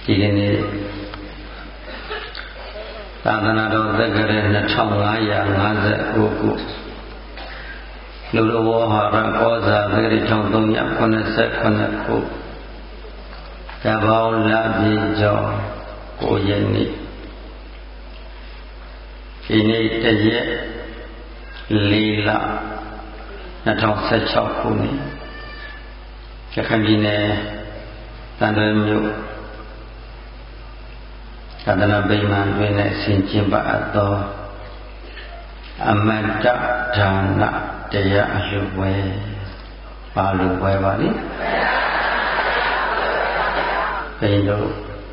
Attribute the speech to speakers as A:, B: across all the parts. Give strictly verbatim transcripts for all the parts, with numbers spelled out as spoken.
A: ဒီကနေ့သာသနာတော်သက်ကြတဲ့နှစ်ထောင်ငါးရာငါးสิบကိုခုလူတော်ဝဟာရကောဇာသတိထောင်သုံးရာခုနှစ်สิบခုတဘောင်းလပြည့်ကျော်ကိုရက်နေ့ဒီနေ့တရက်လေးလနှစ်ထောင်สิบหกခုနှစ်ရခိုင်ပြည်နယ်တန်တွဲမြို့သာသနာ့ဗိမာန်တွင်နဲ့ဆင်ကျင်ပါအပ်သောအမတ္တဒါနတရားအလှဝဲပါလူဝဲပါလိဘယ်လို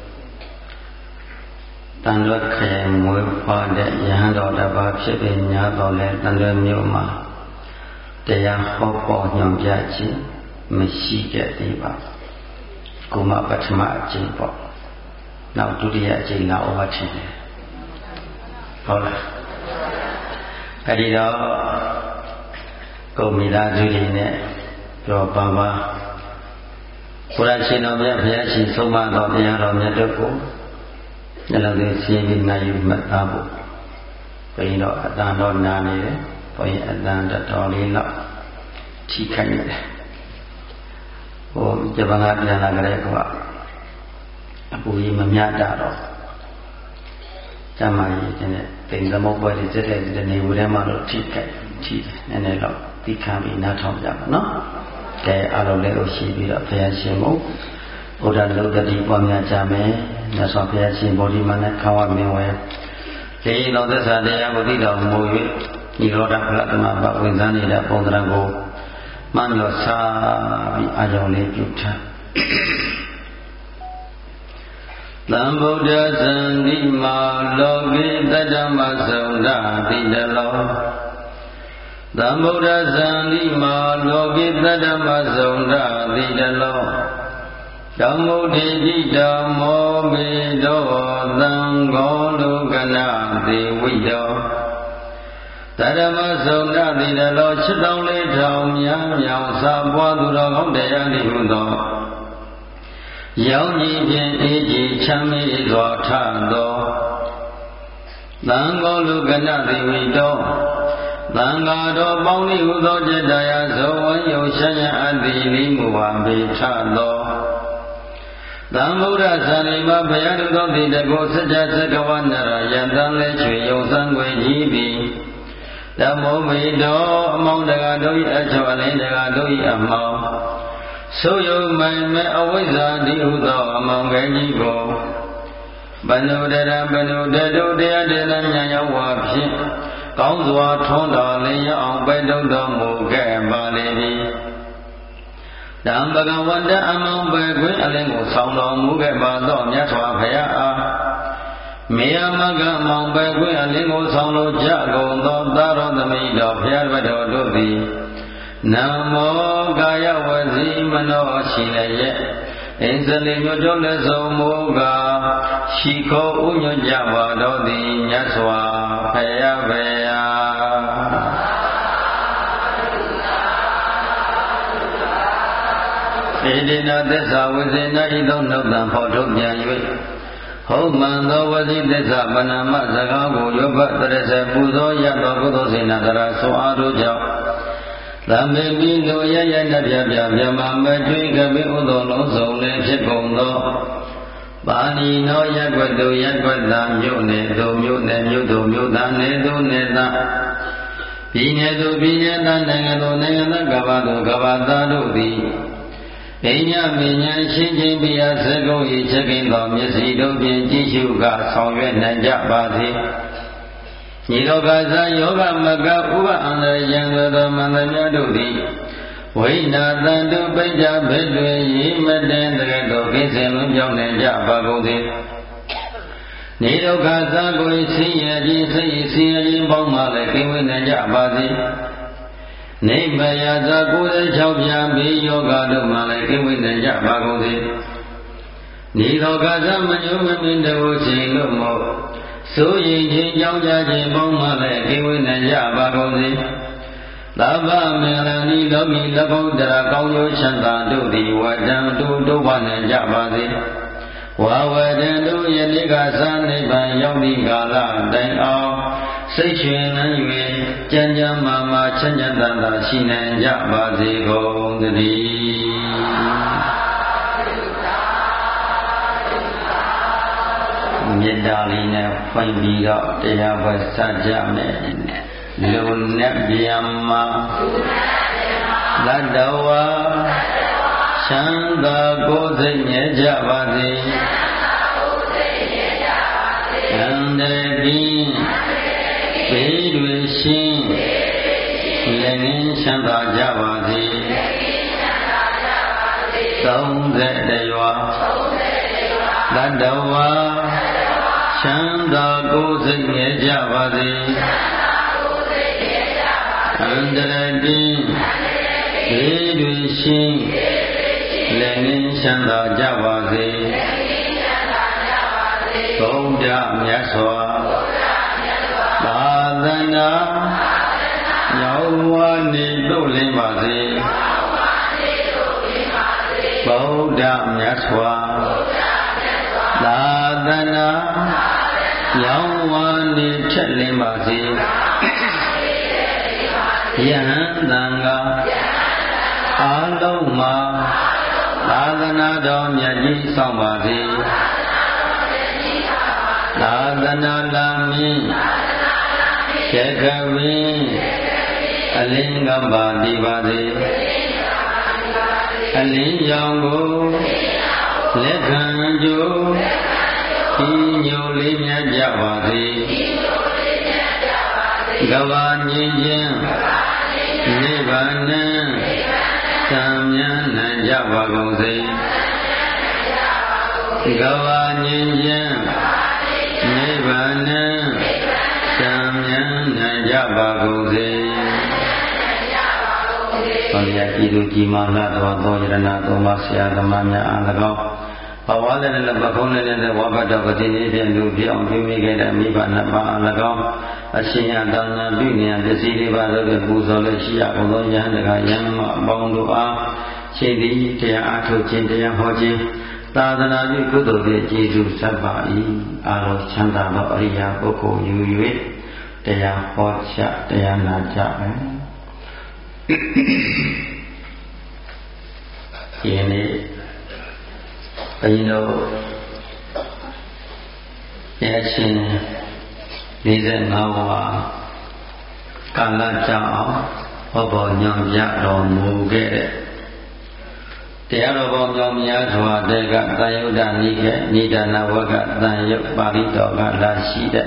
A: တန်လွတ်ခရိုင်မွေးဖွားတဲ့ယဟန်တော်တစ်ပါးဖြစ်ပြီးညာတော်လဲတန်လွတ်မြို့မှာတရားဟောပေါ်ညွှန်ပြခြင်းမရှိခဲ့သေးပါကိုမပထမအကျင့်ပေါ့နောက်ဒုတိယအကျင့်လာဩဝါထင်တယ်ဟုတ်လားအဲဒီတော့ကိုမိသားစုတွေနဲ့ပြောပါပါဘုရားရှင်တော်မြတ်ဘုရားရှင်ဆုံးမတော်တရားတော်မြတ်တို့ကိုညလုံးသွင်းရှင်းပြီးနိုင်ယူမှတ်သားဖို့ဘုရင်တော်အတန်တော်နာနေတယ်ဘုရင်အတန်တော်လေးတော့ထိခိုက်နေတယ်ဟိုဂျပန်ကပြန်လာကြတဲ့ကွာအပူကြီးမမြတ်တာတော့ကျမကြီးတဲ့တိမ်သမုတ်ပွဲတွေစက်တဲ့ဒီနေဦးထဲမှာတော့ထိခိုက်ထိနည်းနည်းတော့သိခံပြီးနားထောင်ကြပါနော်ကဲအားလုံးလည်းလို့ရှိပြီးတော့ဘုရားရှင်ကိုဘုရားလုတ္တိပွားများကြမယ်မြတ်စွာဘုရားရှင်ဗောဓိမနခဝမင်းဝဲဒီလောသစ္စာတရားကိုသိတော်မူ၍ဤရောဓဖလတမဘဝင်စားနေတဲ့ပုံသဏ္ဍာန်ကိုမှန်လို့စားပြီးအာရုံလေးပြုထားသံဗုဒ္ဓဇန္တိမာလောကိတတ္တမသုန္ဒတိတလောသံဗုဒ္ဓဇန္တိမာလောကိတတ္တမသုန္ဒတိတလောဓမ္မုဒိတိဓမ္မောမေတောသံဃောလုကနာသေဝိတောတတ္တမသုန္ဒတိတလောခြေတောင်းလေးထောင်များမြောင်စာပွားသူတော်ကောင်းတရားဤဟုသောရောင်ကြီးဖြင့်အေးကြီးချမ်းမြေ့စွာထသောသံဃောလုကနသေဝိတောသံဃာတော်ပေါင်း၏ဟုသောจิตတရားဇောဝံယုံရှမ်းရအပ်သည်လိမူဝံပေထသောသံဗုဒ္ဓဇာတိမဘုရားတို့သောတိတကောစัจ java သက္ကဝနရယံတံလဲချွေယုံစံွယ်ကြီးပြီးဓမ္မောမေတောအမောင်းတကာတို့၏အချောအလင်းတကာတို့၏အမောင်းဆိုယုံမိုင်မဲ့အဝိဇ္ဇာတိဟုသောအမောင်ငယ်ကြီးကိုဘန္နုတရဘန္နုတတုတရားတေနဉာဏ်ရောက်ဝါဖြင့်ကောင်းစွာထွန်းတော်လင်းရအောင်ပဲတုံတော်မူခဲ့ပါလေသည်တံပကဝတ္တအမောင်ပဲခွင့်အလင်းကိုဆောင်တော်မူခဲ့ပါသောမြတ်စွာဘုရားအားမေယမကမောင်ပဲခွင့်အလင်းကိုဆောင်လို့ကြကုန်သောသာရောသမိတော်ဘုရားဘတော်တို့သည်နမောကာယဝစီမနောရှိလည်းရဲ့အင်းစလိမြို့ကျော်လက်ဆုံးမူကားရှိခိုးဥညွတ်ကြပါတော်သည်မြတ်စွာဘုရားဘုရားဣတိနာသစ္စာဝိဇေနဤသို့နှုတ်တံဖော်ထုတ်ပြန်၍ဟုတ်မှန်သောဝစီသစ္စာပဏာမစကားကိုယောဘတရစေပူဇော်ရသောကုသိုလ်စေနာတရာဆွအားတို့ကြောင့်သံမေပိလိုရရနပြပြမြမမထွေးကပိဥသောလုံးစုံလည်းဖြစ်ကုန်သောပါဏိနောရက်ွက်သူရက်ွက်သာမြို့နယ်သူမြို့နယ်မြို့သူမြို့သားနယ်သူနယ်သားပြည်နယ်သူပြည်နယ်သားနိုင်ငံသူနိုင်ငံသားကဘာသူကဘာသားတို့သည်ပညာပညာရှင်းခြင်းပြရာစကုံ၏ချက်ခင်သောမျက်စိတို့ဖြင့်ကြည့်ရှုကဆောင်ရွက်နိုင်ကြပါစေညီတော်ကစားယောဂမကဥပအန္တရံသောမန္တများတို့သည်ဝိနာတန်တုပိဋ္ဌဘိတွေရေမတင်တကယ်တော့ကိစ္စလုံးကြောင်းနေကြပါကုန်စေနေဒုက္ခသာကိုဆင်းရဲခြင်းစိတ်ဆင်းရဲခြင်းပေါင်းမှလည်းကိဝေနိုင်ကြပါစေနေမယသာကိုယ်၆ပြားဘေးယောဂတို့မှလည်းကိဝေနိုင်ကြပါကုန်စေနေဒုက္ခသမညုမမင်းတို့ရှင်လို့မို့ဆိုရင်ချင်းကြောင်းကြခြင်းပေါင်းမှလည်းကိဝေနိုင်ကြပါကုန်စေသဗ္ဗမင်္ဂလာနိလောကီလဘုဒ္ဓရာကောင်းကျိုးချမ်းသာတို့သည်ဝတ္တံတုဒုက္ခနိုင်ကြပါစေဝဝါဝရံတို့ယနေ့ကသာနိဗ္ဗာန်ရောက်သည့်ကာလတိုင်အောင်စိတ်ရှင်နှံ၍ကြံကြံမာမာချမ်းချမ်းသာသာရှိနိုင်ကြပါစေကုန်သတည်းမေတ္တာလေးနဲ့ဖွင့်ပြီးတော့တရားပွဲစကြမယ်လူနဲ့ဗျမ္မာသတ္တဝါချမ်းသာကိုယ်စိတ်မြဲကြပါစေအန္တရာယ်ဘေးတွေရှင်းလည်းငင်းချမ်းသာကြပါစေသုံးသက်တရွာသတ္တဝါချမ်းသာကိုယ်စိတ်မြဲကြပါစေအန္တရာယ်ဘေးတွေရှင်းလည်းငင်းချမ်းသာကြပါစေဘုရားမြတ်စွာသာသနာရောက်ဝါနေတို့လင်းပါစေဘုရားမြတ်စွာသာသနာရောက်ဝါနေထက်လင်းပါစေယဟန်တန်ဃာအာလုံးမှာသာသနာတော်မြတ်ကြီးဆောင်ပါစေသာသနာလာမင်းခေကဝင်းအလင်းကပါတိပါစေအလင်းရောင်ကိုလက်ခံကြိုးဒီညိုလေးမြတ်ကြပါစေကဘာငြိမ်းချင်းနိဗ္ဗာန်သံမြန်းနိုင်ကြပါကုန်စေကဘာငြိမ်းချင်းနိဗ္ဗာန်သံမြန်းနိုင်ကြပါကုန်စေဘုရားကြည်သူကြည်မာလာတော်သောယရဏသုံးပါးဆရာသမားများအား၎င်းဘဝလည်းလည်းပခုံးလည်းလည်းဝဘတ်တော်ပတိနေဖြင့်လူပြောင်းပြုမိခဲ့တဲ့မိဘနှစ်ပါးအား၎င်းအရှင်ရတနာပြုနေပစ္စည်းလေးပါးတို့ပူဇော်လည်းရှိရဘုသောယဟန်တကာယဟန်မအပေါင်းတို့အားခြေသည်တရားအားထုတ်ခြင်းတရားဟောခြင်းသာသနာပြုကုသိုလ်ဖြင့်ကျေးဇူးဆက်ပါ၏အာလောချမ်းသာသောအရိယာပုဂ္ဂိုလ်ယူ၍တရားဟောကြားတရားနာကြမယ်ဒီနေ့ဘုန်းကြီးတို့ရဲ့ရှင်၄၅ဝါကာလကြောင့်ဟောပေါ်ညွှန်ပြတော်မူခဲ့တဲ့တရားတော်ပေါင်းကြောင့်များစွာတဲ့ကသံယုဒ္ဓနိကေနိဒာနဝကသံယုတ်ပါဠိတော်ကလာရှိတဲ့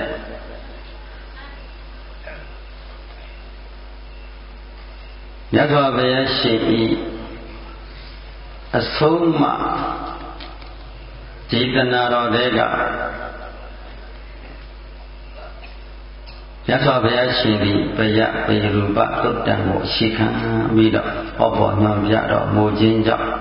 A: မြတ်စွာဘုရားရှင်ဤအဆုံးအမဒီတဏှာတော်တဲ့ကမြတ်စွာဘုရားရှင်ဒီပယပေရူပသုတ်တံကိုရှိခံပြီးတော့ဟောပေါ်ညွှန်ပြတော်မူခြင်းကြောင့်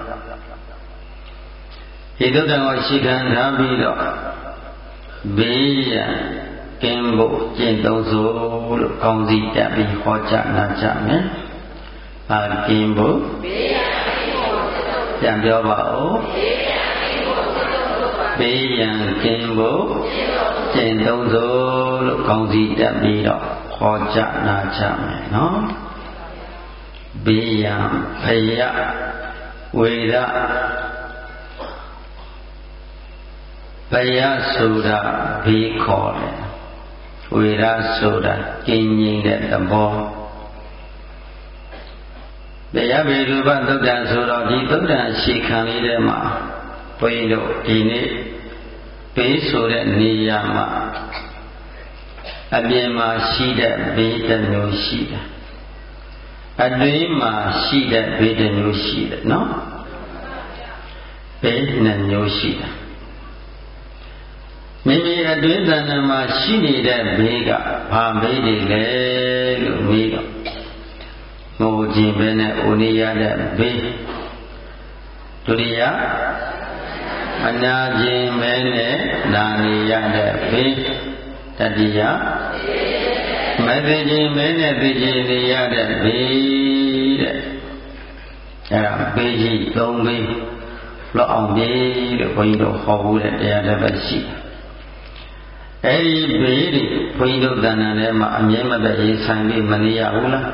A: ဒီသုတ်တံကိုရှိခံထားပြီးတော့ဘေးရန်ကင်းဖို့ကျင့်သုံးစို့လို့ကောင်းစီတက်ပြီးဟောကြားနာကြမယ်။အာကင်းဖို့ဘေးရန်ကင်းဖို့ပြန်ပြောပါဦးဘေးရန်ကင်းဖို့ကျင့်သုံးစို့လို့ကောင်းစီတက်ပြီးတော့ဟောကြားနာကြမယ်နော်ဘေးရန်ဖယဝေဒဘယဆိုတာဘေးခေါ်တယ်ဝေဒဆိုတာကျဉ်းငြိမ်တဲ့သဘောဘယဘေရူပသုတ်တံဆိုတော့ဒီသုတ်တံရှိခံလေးထဲမှာဘုန်းကြီးတို့ဒီနေ့ဘေးဆိုတဲ့နေရာမှာအပြင်မှာရှိတဲ့ဘေးတစ်မျိုးရှိတယ်အတွင်းမှာရှိတဲ့ဘေးတစ်မျိုးရှိတယ်နော်ဘေးနှစ်မျိုးရှိတယ်မိမိအတွင်းတဏ္ဍာမှာရှိနေတဲ့ဘေးကဘာဘေးတွေလဲလို့မေးတော့ငိုခြင်းပဲနဲ့ဥနိယတဲ့ဘေးဒုတိယအနာခြင်းပဲနဲ့နာနေရတဲ့ဘေးတတိယမသိခြင်းပဲနဲ့သိခြင်းနေရတဲ့ဘေးတဲ့အဲဒါဘေးကြီးသုံးဘေးလောအောင်ပြေလို့ဘုန်းကြီးတို့ဟောဘူးတဲ့တရားတစ်ပတ်ရှိအဲဒီဘေးတွေဘုန်းကြီးတို့တဏ္ဍာထဲမှာအမြဲမပြတ်ရေးဆိုင်ပြီးမနေရဘူးလား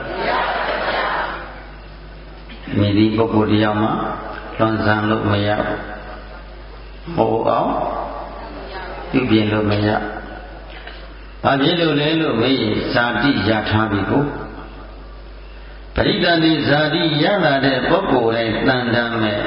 A: မည်ဒီပုဂ္ဂိုလ်တရားမှာလွန်ဆန်လို့မရဘူးဟိုအောင်ပြုပြင်လို့မရဘာဖြစ်လို့လဲလို့မေးရင်ဇာတိရထားပြီကိုပရိသန္တိဇာတိရလာတဲ့ပုဂ္ဂိုလ်တိုင်းတန်တမ်းမဲ့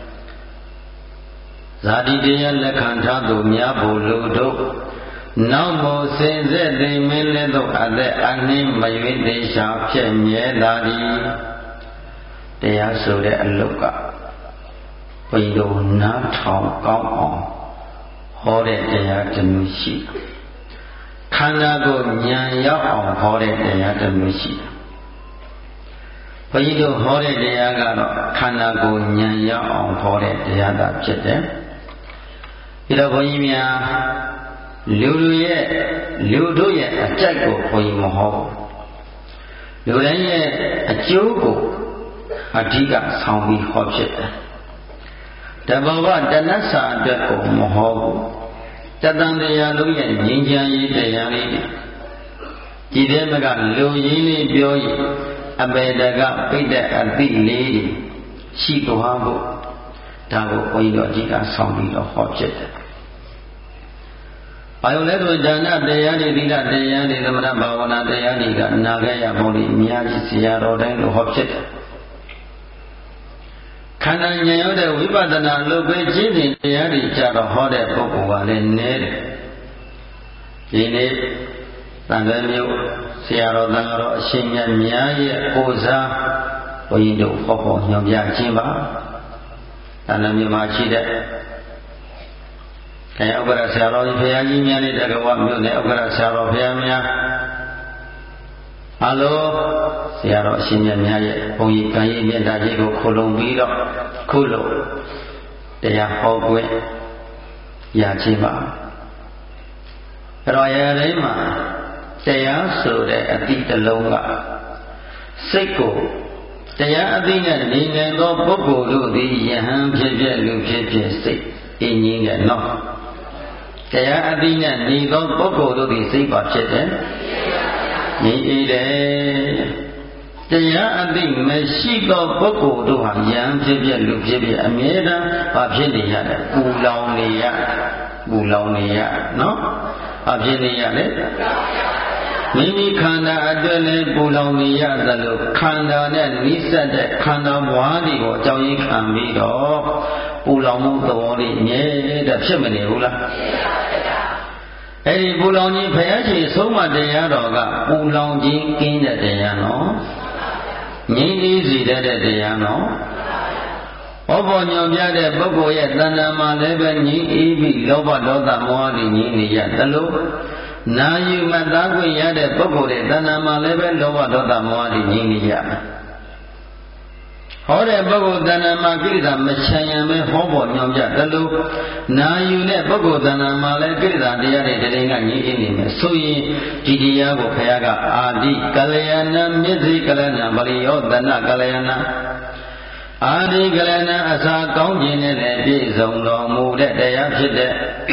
A: ဇာတိတရားလက်ခံထားသူများဖို့လို့တို့နောက်မို့စင်ဆက်သိမင်းလည်းတို့အသက်အနှင်းမရွေးသေးရှာဖြစ်မြဲလာသည်တရားဆိုတဲ့အလုတ်ကဘုန်းကြီးတို့နားထောင်ကောင်းအောင်ဟောတဲ့တရားတစ်မျိုးရှိခန္ဓာကိုဉာဏ်ရောက်အောင်ဟောတဲ့တရားတစ်မျိုးရှိဘုန်းကြီးတို့ဟောတဲ့တရားကတော့ခန္ဓာကိုဉာဏ်ရောက်အောင်ဟောတဲ့တရားသာဖြစ်တယ်ဒီတော့ဘုန်းကြီးများလူလူရဲ့လူတို့ရဲ့အကြိုက်ကိုဘုန်းကြီးမဟောဘူးလူတိုင်းရဲ့အကျိုးကိုအဓိကဆောင်ပြီးဟောဖြစ်တယ်တဘောဘတဏ္ဍစာအတွက်ကိုမဟောဘူးတတန်တရားလုံးရဲ့ငြိမ်းချမ်းရေးတရားလေးဒီထဲမှာကလူရင်းလေးပြောရင်အပေတကပိဋကအတိလေးတွေရှိသွားဖို့ဒါကိုဘုန်းကြီးတို့အဓိကဆောင်ပြီးတော့ဟောဖြစ်တယ်ဘာလို့လဲဆိုဒါနတရားတွေသီလတရားတွေသမထဘာဝနာတရားတွေကနာခဲ့ရဖို့ဒီအများကြီးဆရာတော်တိုင်းလို့ဟောဖြစ်တယ်ခန္ဓာဉာဏ်ရောက်တဲ့ဝိပဿနာလုပ်ပေးခြင်းတွေတရားတွေကြတော့ဟောတဲ့ပုဂ္ဂိုလ်ကလည်းနည်းတယ်ဒီနေ့တန်ခါမျိုးဆရာတော်တန်ခါတော်အရှင်မြတ်များရဲ့ကိုယ်စားဘုန်းကြီးတို့ဟောဖို့ညွှန်ပြခြင်းပါတန်ခါမျိုးမှာရှိတဲ့အဲဥပ္ပရဆရာတော်ကြီးဘုရားကြီးများနဲ့တက္ကဝမြို့နယ်ဥပ္ပရဆရာတော်ဘုရားများအလိုဆရာတော်အရှင်မြတ်များရဲ့ဘုန်းကြီးကံရည်မြတ်တာကြီးကိုခုလုံပြီးတော့ခုလုံတရားဟောခွင့်ရခြင်းပါအဲ့တော့ရတိုင်းမှာတရားဆိုတဲ့အတိတလုံးကစိတ်ကိုတရားအသိနဲ့နေငယ်သောပုဂ္ဂိုလ်တို့သည်ယဟန်ဖြစ်ဖြစ်လူဖြစ်ဖြစ်စိတ်အင်းကြီးတဲ့နော်တရားအသိနဲ့နေသောပုဂ္ဂိုလ်တို့သည်စိတ်ပါဖြစ်တယ်ညီအေးတယ်တရားအသိမရှိသောပုဂ္ဂိုလ်တို့ဟာယံဖြစ်ဖြစ်လူဖြစ်ဖြစ်အမြဲတမ်းဘာဖြစ်နေရတယ်ပူလောင်နေရပူလောင်နေရနော်ဘာဖြစ်နေရလဲမိမိခန္ဓာအတွက်လည်းပူလောင်နေရသလိုခန္ဓာနဲ့နိစ္စတဲ့ခန္ဓာဘွားတွေကိုအကြောင်းရင်းခံပြီးတော့ပူလောင်မှုသဘောလေးအမြဲတမ်းဖြစ်မနေဘူးလားအဲဒီပူလောင်ခြင်းဘုရားရှင်ဆုံးမတရားတော်ကပူလောင်ခြင်းကင်းတဲ့တရားနော်ငြိမ်းအေးစေတဲ့တရားနော်ဟောပေါ်ညွန်ပြတဲ့ပုဂ္ဂိုလ်ရဲ့တဏ္ဍာမှာလည်းပဲငြိမ်းအေးပြီးလောဘဒေါသမောဟတွေငြိမ်းနေရသလိုနာယူမသားခွင့်ရတဲ့ပုဂ္ဂိုလ်ရဲ့တဏ္ဍာမှာလည်းပဲလောဘဒေါသမောဟတွေငြိမ်းနေရဟောတဲ့ပုဂ္ဂိုလ်တဏ္ဍာမှာကိလေသာမချမ်းရံပဲဟောပေါ်ညွန်ပြသလိုနာယူတဲ့ပုဂ္ဂိုလ်တဏ္ဍာမှာလည်းကိလေသာတရားတွေတည်းကငြိမ်းအေးနေမယ်ဆိုရင်ဒီတရားကိုဘုရားကအာတိကလျာဏမြစ်စိကလဏဗလိယောတဏကလျာဏအာတိကလဏအစာကောင်းခြင်းနဲ့လည်းပြည့်စုံတော်မူတဲ့တရားဖြစ်တဲ့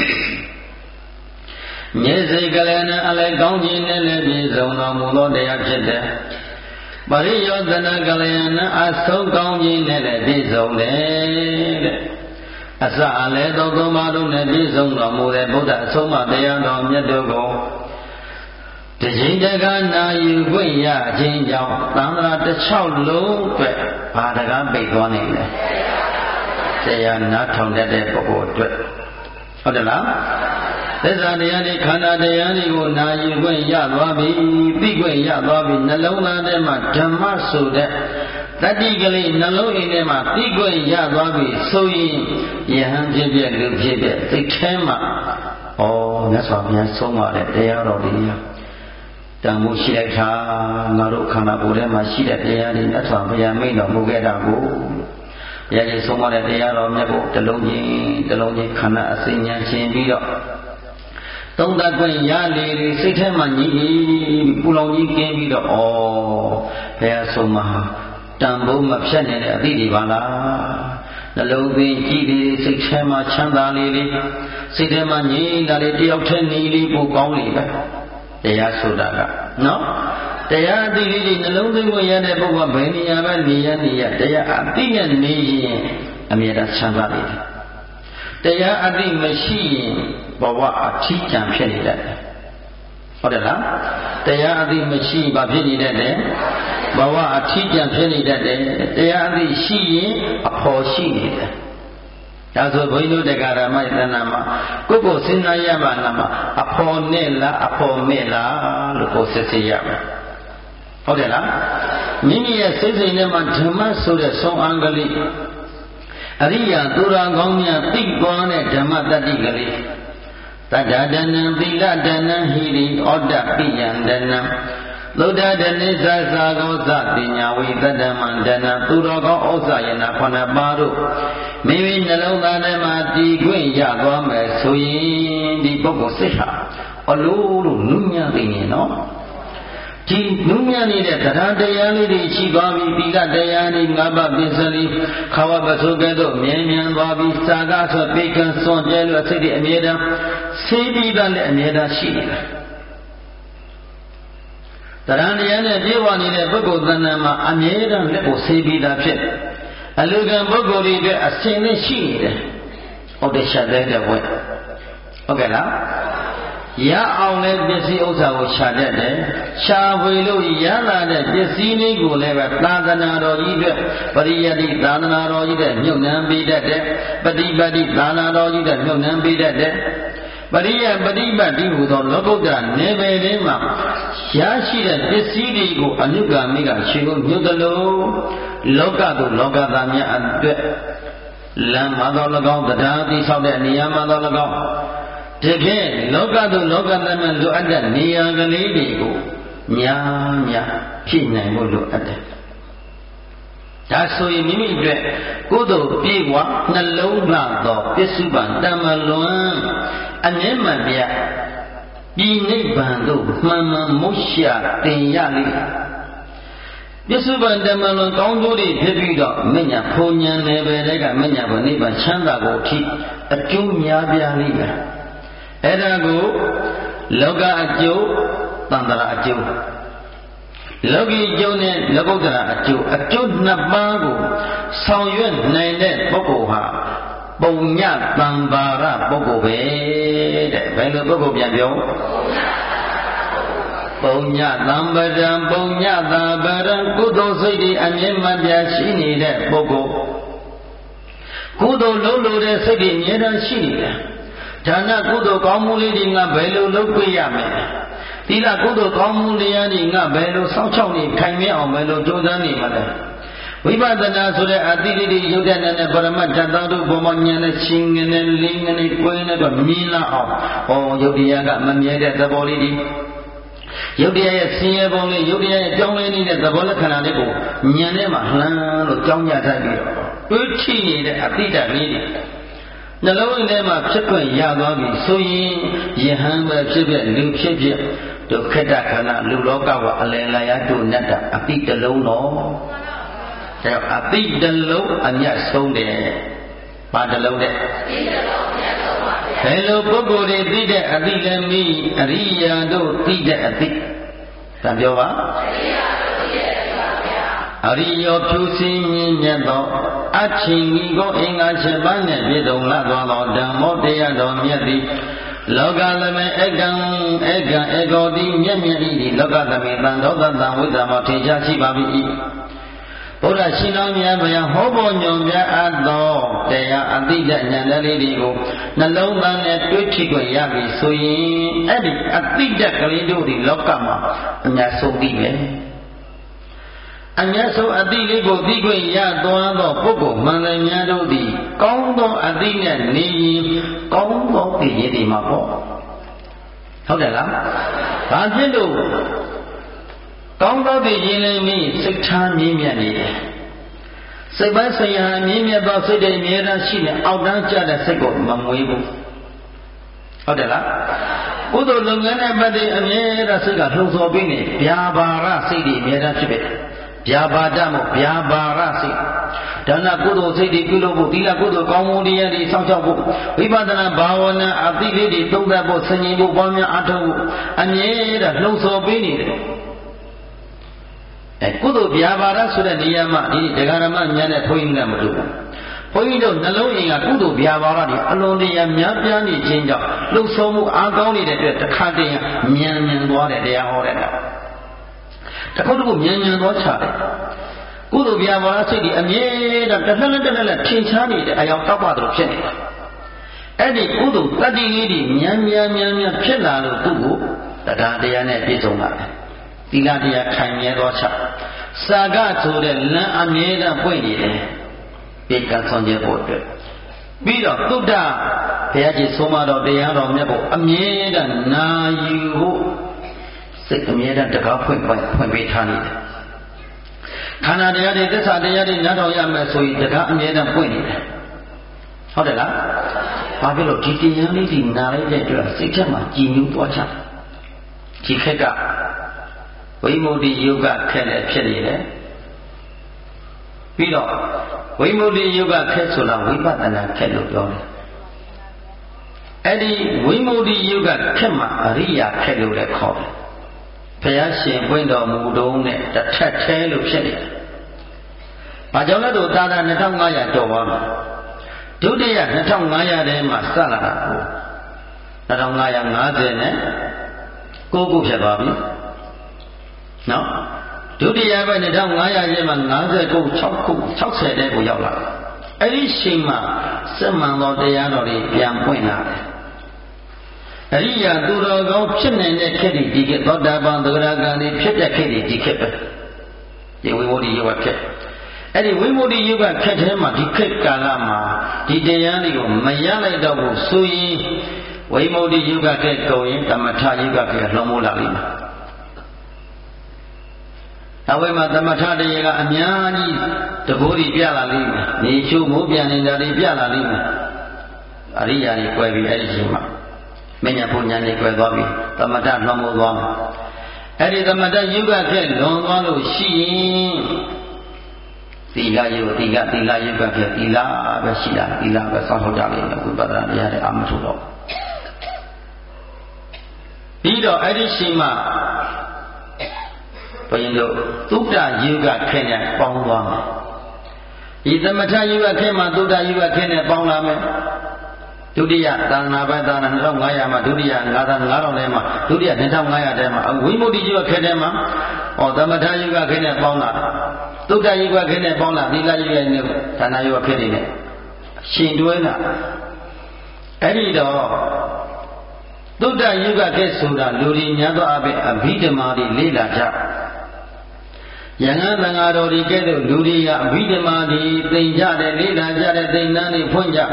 A: မြစ်စိကလဏအလည်းကောင်းခြင်းနဲ့လည်းပြည့်စုံတော်မူသောတရားဖြစ်တဲ့ပရိယောတနာကလျာဏအဆုံးကောင်းခြင်းနဲ့လည်းပြည့်စုံတယ်တဲ့အစအလည်းသောသုံးပါးလုံးနဲ့ပြည့်စုံတော်မူတဲ့ဗုဒ္ဓအဆုံးအမတရားတော်မြတ်တို့ကိုတခြင်းတကနာယူခွင့်ရခြင်းကြောင့်သံဃာတစ်ချောက်လုံးအတွက်ဘာတကားပိတ်သွားနိုင်လဲတရားနားထောင်တတ်တဲ့ပုဂ္ဂိုလ်အတွက်ဟုတ်တယ်လားသစ္စာတရားတွေခန္ဓာတရားတွေကိုနာယူခွင့်ရသွားပြီသိခွင့်ရသွားပြီနှလုံးသားထဲမှာဓမ္မဆိုတဲ့တတိကလေးနှလုံးအိမ်ထဲမှာသိခွင့်ရသွားပြီဆိုရင်ယဟန်ဖြစ်ဖြစ်လူဖြစ်ဖြစ်သိထဲမှာဩမြတ်စွာဘုရားဆုံးမတဲ့တရားတော်တွေတန်ဖို့ရှိလိုက်တာငါတို့ခန္ဓာကိုယ်ထဲမှာရှိတဲ့တရားတွေမြတ်စွာဘုရားမိန့်တော်မူခဲ့တာကိုဘုရားကြီးဆုံးမတဲ့တရားတော်မြတ်ကိုတလုံးချင်းတလုံးချင်းခန္ဓာအစဉ်ဉာဏ်ရှင်ပြီးတော့သုံးသပ်ခွင့်ရလေစိတ်ထဲမှာညီပူလောင်ကြီးကင်းပြီးတော့ဩဘုရားဆုံးမတန်ဖို့မဖြတ်နေတဲ့အသည့်တွေပါလားနှလုံးသွင်းကြည်လေးစိတ်ထဲမှာချမ်းသာလေးလေးစိတ်ထဲမှာငြိမ်လာလေးတယောက်တည်းနေလေးပိုကောင်းလေးပဲတရားဆိုတာကနော်တရားအသိလေးတွေနှလုံးသွင်းကိုရတဲ့ပုဂ္ဂိုလ်ကဘယ်နေရာပဲနေရနေရတရားအသိနဲ့နေရင်အမြဲတမ်းချမ်းသာလေးတရားအသိမရှိရင်ဘဝအထီးကျန်ဖြစ်နေတတ်တယ်ဟုတ်တယ်လားတရားအသိမရှိဘာဖြစ်နေတတ်တယ်ဘဝအထီးကျန်ဖြစ်နေတတ်တယ်တရားအသိရှိရင်အဖို့ရှိနေတယ်ဒါဆိုဘုန်းကြီးတို့တရားဓမ္မယတနာမှာကိုယ့်ကိုစဉ်းစားရပါလားမှာအဖို့နဲ့လားအဖို့မဲ့လားလို့ကိုယ်စစ်စစ်ရမယ်ဟုတ်တယ်လားမိမိရဲ့စိတ်စိတ်ထဲမှာဓမ္မဆိုတဲ့ဆုံးအံကလေးအရိယာသူတော်ကောင်းများသိသွားတဲ့ဓမ္မတတ္တိကလေးတတ္တဒနံသီလဒနံဟိရိဩတ္တပိယံဒနံသုဒ္ဓဒနိသသာကောသပညာဝိတတ္တမံဒနံသူတော်ကောင်းဥစ္စာယနာခုနှစ်ပါးတို့မိမိနှလုံးသားထဲမှာတည်ခွင့်ရသွားမယ်ဆိုရင်ဒီပုဂ္ဂိုလ်စိတ်ဟာအလိုလိုနုညံ့သိနေနော်ဒီနုညံ့နေတဲ့တရားတရားလေးတွေရှိသွားပြီသီလတရားလေးငါးပါးပစ္စည်းခါဝပသုကဲ့သို့မြဲမြံသွားပြီစာကဆိုပိကံစွန့်ကြဲလို့စိတ်တွေအမြဲတမ်းဆေးပြီးသားလည်းအမြဲတမ်းရှိနေတာတရားတရားနဲ့ပြေဝနေတဲ့ပုဂ္ဂိုလ်သဏ္ဍာန်မှာအမြဲတမ်းလက်ကိုဆေးပြီးသားဖြစ်အလူကံပုဂ္ဂိုလ်တွေအတွက်အစဉ်နဲ့ရှိနေတယ်ဟုတ်တယ်ရှာတဲ့တဲ့ဝဲဟုတ်ကဲ့လားရအောင်လည်းပစ္စည်းဥစ္စာကိုရှာတတ်တယ်ရှာဖွေလို့ရလာတဲ့ပစ္စည်းလေးကိုလည်းပဲသာသနာတော်ကြီးအတွက်ပရိယတိသာသနာတော်ကြီးတဲ့မြုပ်နှံပေးတတ်တယ်ပฏิပတ်တိသာသနာတော်ကြီးတဲ့မြုပ်နှံပေးတတ်တယ်ပရိယပฏิပတ်တိဟူသောလောကုတ္တရာနေပယ်လေးမှာရရှိတဲ့ပစ္စည်းတွေကိုအနုဂါမိကခြေကိုမြုပ်သလိုလောကသို့လောကသားများအတွက်လမ်းမှာသော၎င်းတရားသိဆောက်တဲ့နေရာမှာသော၎င်းတကယ်လောကသို့လောကသားများလိုအပ်တဲ့နေရာကလေးတွေကိုများများဖြည့်နိုင်ဖို့လိုအပ်တယ်ဒါဆိုရင်မိမိအတွက်ကိုယ်တို့ပြေဝနှလုံးသားသောပစ္စုပန်တမလွန်အမြဲမှန်ပြပြည်နိဗ္ဗာန်သို့မှန်မှန်မုတ်ရှာတင်ရလိမ့်ပစ္စုပန်တမလွန်ကောင်းကျိုးတွေဖြစ်ပြီးတော့မညာဖုန်ညာနယ်ပယ်တွေကမညာဘုနိဗ္ဗာန်ချမ်းသာကိုအထိအကျိုးများပြားလိမ့်မယ်အဲ့ဒါကိုလောကအကျိုးသံတရာအကျိုးလောကီအကျိုးနဲ့လောကုတ္တရာအကျိုးအကျိုးနှစ်ပါးကိုဆောင်ရွက်နိုင်တဲ့ပုဂ္ဂိုလ်ဟာပုံညတံပါရပုဂ္ဂိုလ်ပဲတဲ့ဘယ်လိုပုဂ္ဂိုလ်ပြန်ပြောပုံညတံပရံပုံညတာပရံကုသိုလ်စိတ်တွေအမြဲမှပြရှိနေတဲ့ပုဂ္ဂိုလ်ကုသိုလ်လုံးလို့တဲ့စိတ်တွေအမြဲတမ်းရှိနေတယ်ဒါနကုသိုလ်ကောင်းမှုလေးတွေကဘယ်လိုလုပ်ပြရမလဲသီလကုသိုလ်ကောင်းမှုတရားတွေကဘယ်လိုစောင့်ရှောက်နေခိုင်မြဲအောင်ဘယ်လိုကြိုးစားနေမလဲဝိပဿနာဆိုတဲ့အတိလေးတွေရုပ်တဏ္ဍနဲ့ပရမတ္တတော်တို့ဘုံမဉာဏ်နဲ့ချင်းငနဲ့လင်းငနဲ့ကွင်းနဲ့တော့မြင်လာအောင်ဟောယုတ်တရားကမမြဲတဲ့သဘောလေးတွေယုတ်တရားရဲ့ဆင်းရဲပုံလေးယုတ်တရားရဲ့ကြောင်းလဲနေတဲ့သဘောလက္ခဏာလေးကိုဉာဏ်နဲ့မှလှမ်းလို့ကြောင်းကြတတ်ပြီးတွေးထိနေတဲ့အတိတ်လေးတွေနှလုံးထဲမှာဖြစ်ခွင့်ရသွားပြီဆိုရင်ယဟန်ပဲဖြစ်ဖြစ်လူဖြစ်ဖြစ်ဒုက္ခတခဏလူလောကဝအလယ်လာရတို့နဲ့တာအတိတလုံးတော့ဒါအတိတလုံးအမြတ်ဆုံးတယ်ဘာတလုံးတဲ့ဘယ်လိုပုဂ္ဂိုလ်တွေသိတဲ့အတိလည်းမိအရိယာတို့သိတဲ့အတိဒါပြောပါအရိယောဖြူစင်းမြင့်မြတ်သောအချင်းကြီးကိုအင်္ဂါချက်ပန်းနဲ့ပြည့်စုံလာသောဓမ္မောတရားတော်မြတ်သည်လောကသမေအကံအကံအကောတိမြတ်မြတ်ဤလောကသမေတန်သောတံဝိတ္တမောထေချာရှိပါ၏ဘုရားရှင်တော်မြတ်ဗျာဟောပေါ်ညွန်ပြအပ်သောတရားအတိတ်ဉာဏ်လေးတွေကိုနှလုံးသားနဲ့တွေးထိခွင့်ရပြီဆိုရင်အဲ့ဒီအတိတ်ကလေးတို့ဒီလောကမှာအများဆုံးသိပဲအမြတ်ဆုံးအတိလေးကိုသိခွင့်ရသွားသောပုဂ္ဂိုလ်မှန်တယ်များတို့သည်ကောင်းသောအတိနဲ့နေရင်ကောင်းသောသိရည်ဒီမှာပေါ့ဟုတ်တယ်လားဘာဖြစ်လို့ကောင်းသောသိရင်လည်းမိစိတ်ထားမြင့်မြတ်နေတယ်စိတ်ပိုင်းဆိုင်ရာမြင့်မြတ်သောစိတ်တွေအမြဲတမ်းရှိနေအောက်တန်းကျတဲ့စိတ်ကိုမမွေးဘူးဟုတ်တယ်လားကုသိုလ်လုပ်ငန်းနဲ့ပတ်သက်အမြဲတမ်းစိတ်ကလှုံ့ဆော်ပြီးနေဗျာပါရစိတ်တွေအမြဲတမ်းဖြစ်ဖြစ်ဗျာပါဒမို့ဗျာပါရစိတ်ဒါနကုသိုလ်စိတ်တွေပြုလုပ်ဖို့သီလကုသိုလ်ကောင်းမှုတရားတွေစောင့်ရှောက်ဖို့ဝိပဿနာဘာဝနာအသိလေးတွေသုံးသပ်ဖို့ဆင်ခြင်ဖို့ပေါင်းများအထောက်ဖို့အမြဲတမ်းလှုံ့ဆော်ပေးနေတယ်အဲကုသိုလ်ဗျာပါဒဆိုတဲ့နေရာမှာဒီဒကာရမများနဲ့ဘုန်းကြီးကမတူဘူးဘုန်းကြီးတို့နှလုံးအိမ်ကကုသိုလ်ဗျာပါဒတွေအလွန်တရာများပြားနေခြင်းကြောင့်လှုပ်ဆော်မှုအားကောင်းနေတဲ့အတွက်တစ်ခါတည်းမြန်မြန်သွားတယ်တရားဟောတဲ့အခါတစ်ခုတစ်ခုမြန်မြန်သွားချတယ်ကုသိုလ်ဗျာပါဒစိတ်ဒီအမြဲတမ်းတစ်နှစ်တစ်နှစ်ထင်ရှားနေတဲ့အယောင်တောက်ပါတို့ဖြစ်နေတာအဲ့ဒီကုသိုလ်တတ္တိလေးတွေမြန်မြန်မြန်မြန်ဖြစ်လာလို့သူ့ကိုတရားတရားနဲ့ပြည့်စုံလာတယ်သီလတရားခိုင်မြဲသွားချစာကဆိုတဲ့လမ်းအမြဲတမ်းပွင့်နေတယ်ပြေကဆောင်ကျဲဖို့အတွက်ပြီးတော့သုဒ္ဓဘုရားကြီးဆုံးမတော်တရားတော်မြတ်ကိုအမြဲတမ်းနာယူဖို့စိတ်အမြဲတမ်းတကားဖွင့်ဖွင့်ဖွင့်ပေးထားနေတယ်ခန္ဓာတရားတွေသစ္စာတရားတွေနားထောင်ရမယ်ဆိုရင်တကားအမြဲတမ်းပွင့်နေတယ်ဟုတ်တယ်လားဘာဖြစ်လို့ဒီတရားလေးဒီနာလိုက်တဲ့အတွက်စိတ်ထဲမှာကြည်ညိုသွားချဒီခက်ကဝိမု ക്തി ယုတ်ကခက်လည်းဖြစ်နေတယ်ပြီးတော့ဝိမု ക്തി ယုတ်ကခက်ဆိုတာဝိပဿနာခက်လို့ပြောတယ်အဲ့ဒီဝိမု ക്തി ယုတ်ကခက်မှာအရိယာခက်လို့လည်းခေါ်တယ်ဘုရားရှင်ပွင့်တော်မူတုံးနဲ့တစ်ထက်သေးလို့ဖြစ်နေတယ်ဘာကြောင့်လဲဆိုသာသနာနှစ်ထောင်ငါးရာတော်ပါမှာဒုတိယနှစ်ထောင်ငါးရာထဲမှာစလာတာကိုနှစ်ထောင်ငါးရာငါးဆယ်နဲ့ကိုးခုဖြစ်သွားပြီနော်ဒုတိယဘက်နှစ်ထောင်ငါးရာကျင်းမှာငါးဆယ်ခု၆ခု၆၀တဲ့ကိုရောက်လာတယ်အဲ့ဒီချိန်မှာစက်မှန်သောတရားတော်တွေပြန်ပွင့်လာတယ်အရိယာသူတော်ကောင်းဖြစ်နိုင်တဲ့ခေတ်ဒီခေတ်သောတာပန်သဂရကံတွေဖြစ်တဲ့ခေတ်ဒီခေတ်ပဲဒီဝိမု ക്തി ယုတ်ကဖြစ်အဲ့ဒီဝိမု ക്തി ယုတ်ကခက်ထဲမှာဒီခေတ်ကာလမှာဒီတရားတွေကိုမရလိုက်တော့ဘူးဆိုရင်ဝိမု ക്തി ယုတ်ကခက်ကုန်ရင်သမထယုတ်ကခက်လွန်မိုးလာလိမ့်မယ်အဝိမှာသမထတရားကအများကြီးတကိုးတွေပြလာလိမ့်မယ်နေချိုးမိုးပြန်နေတာတွေပြလာလိမ့်မယ်အရိယာတွေ꿰ပြီးအဲ့ဒီချိန်မှာမညာဘုံညာတွေ꿰သွားပြီးသမထလွန်မိုးသွားမယ်အဲ့ဒီသမထယုတ်ကခက်လွန်သွားလို့ရှိရင်သီလယုတ်သီလသီလယုတ်ကခက်သီလပဲရှိတာသီလပဲစောင့်ထုတ်ကြလိမ့်မယ်ဝိပဿနာတရားတွေအာမထုတ်တော့ပြီးတော့အဲ့ဒီချိန်မှာဘုရင်တို့သုဒ္ဓယုတ်ကခက်နဲ့ပေါင်းသွားမယ်ဒီသမထယုတ်ကခက်မှာသုဒ္ဓယုတ်ကခက်နဲ့ပေါင်းလာမယ်ဒုတိယသာသနာ့ဘသာနာနှစ်ထောင်ငါးရာမှာဒုတိယငါးထောင်ငါးထောင်ထဲမှာဒုတိယနှစ်ထောင်ငါးရာထဲမှာဝိမု ക്തി ယုတ်ကခက်ထဲမှာဟောသမထယုတ်ကခက်နဲ့ပေါင်းလာသုဒ္ဓယုတ်ကခက်နဲ့ပေါင်းလာသီလယုတ်ရဲ့ဒါနယုတ်ကခက်နေတယ်ရှင်တွဲလာအဲ့ဒီတော့သုဒ္ဓယုတ်ကခက်ဆိုတာလူတွေများသောအဖြစ်အဘိဓမ္မာတွေလေ့လာကြယဟန်သံဃာတော်တွေကဲ့သို့လူတွေကအဘိဓမ္မာတွေသိကြတယ်လေ့လာကြတယ်သိနှမ်းတွေဖွင့်ကြ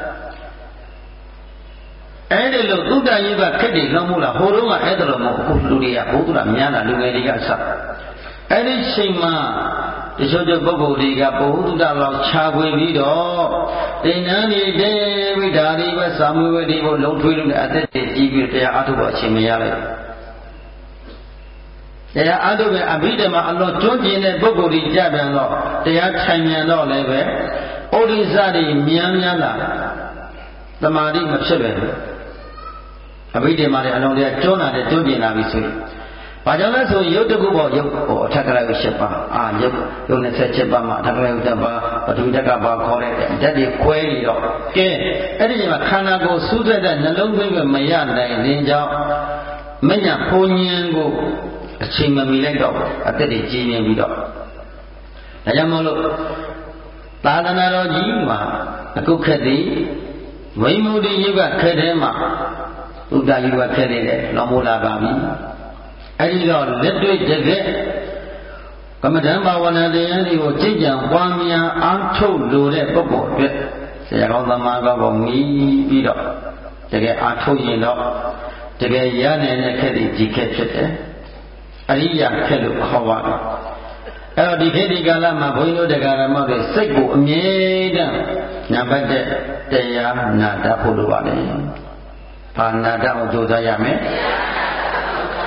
A: အဲ့ဒီလိုသုဒ္ဓယုတ်ကခက်တွေလွန်မိုးလာဟိုတုန်းကအဲ့ဒါလိုမဟုတ်အခုလူတွေကဘုသူရများတာလူငယ်တွေကစအဲ့ဒီချိန်မှာတချို့ကျပုဂ္ဂိုလ်တွေကဘုသူတလောက်ခြာခွေပြီးတော့သိနှမ်းတွေတဲဝိဓာရီပဲသာမွေဝတိကိုလုံထွေးလို့အသက်ကြီးပြီးတရားအထုပ်အချိန်မရလိုက်တရားအထုပ်ပဲအဘိဓမ္မာအလွန်ကျွမ်းကျင်တဲ့ပုဂ္ဂိုလ်တွေကြပြန်တော့တရားထိုင်မြန်တော့လည်းပဲဩဒိသတွေမြန်မြန်လာသမာဓိမဖြစ်ပဲအဘိဓမ္မာတွေအလုံးတရားကျွမ်းလာတဲ့ကျွမ်းကျင်လာပြီဆိုရင်ဘာကြောင့်လဲဆိုရုပ်တစ်ခုပေါ့ရုပ်ဟိုအထက်ကလေးကိုရှင်းပါအာရုပ်ရုပ်၂၈ပါးမှာအထက်ကလေးကိုတက်ပါပထဝီတက်ကပါခေါ်တဲ့ဓာတ်တွေခွဲပြီးတော့ကဲအဲ့ဒီချိန်မှာခန္ဓာကိုယ်စူးတဲ့တဲ့နှလုံးသွင်းမရနိုင်တဲ့ကြောင့်မညာဘုံဉဏ်ကိုအချိန်မမီလိုက်တော့အသက်တွေကြီးမြင်ပြီးတော့ဒါကြောင့်မို့လို့သာသနာတော်ကြီးမှာအခုခက်သည်ဝိမု ക്തി ယုတ်ကခက်တယ်မှာသုဒ္ဓယုတ်ကခက်နေတယ်လွန်မိုးလာပါပြီအဲ့ဒီတော့လက်တွေ့တကယ်ကမ္မဋ္ဌာန်းဘာဝနာတရားတွေကိုကြည်ကြံပွားများအားထုတ်လို့တဲ့ပုဂ္ဂိုလ်အတွက်ဆရာကောင်းသမားကောင်းကိုမြည်ပြီးတော့တကယ်အားထုတ်ရင်တော့တကယ်ရနိုင်တဲ့ခက်တွေဒီခက်ဖြစ်တယ်အရိယာခက်လို့ခေါ်ပါတယ်အဲ့တော့ဒီခေတ်ဒီကာလမှာဘုန်းကြီးတို့တရားဓမ္မတွေစိတ်ကိုအမြဲတမ်းနာပတ်တဲ့တရားနာတတ်ဖို့လိုပါလေ။ဘာနာတတ်အောင်ကြိုးစားရမလဲ။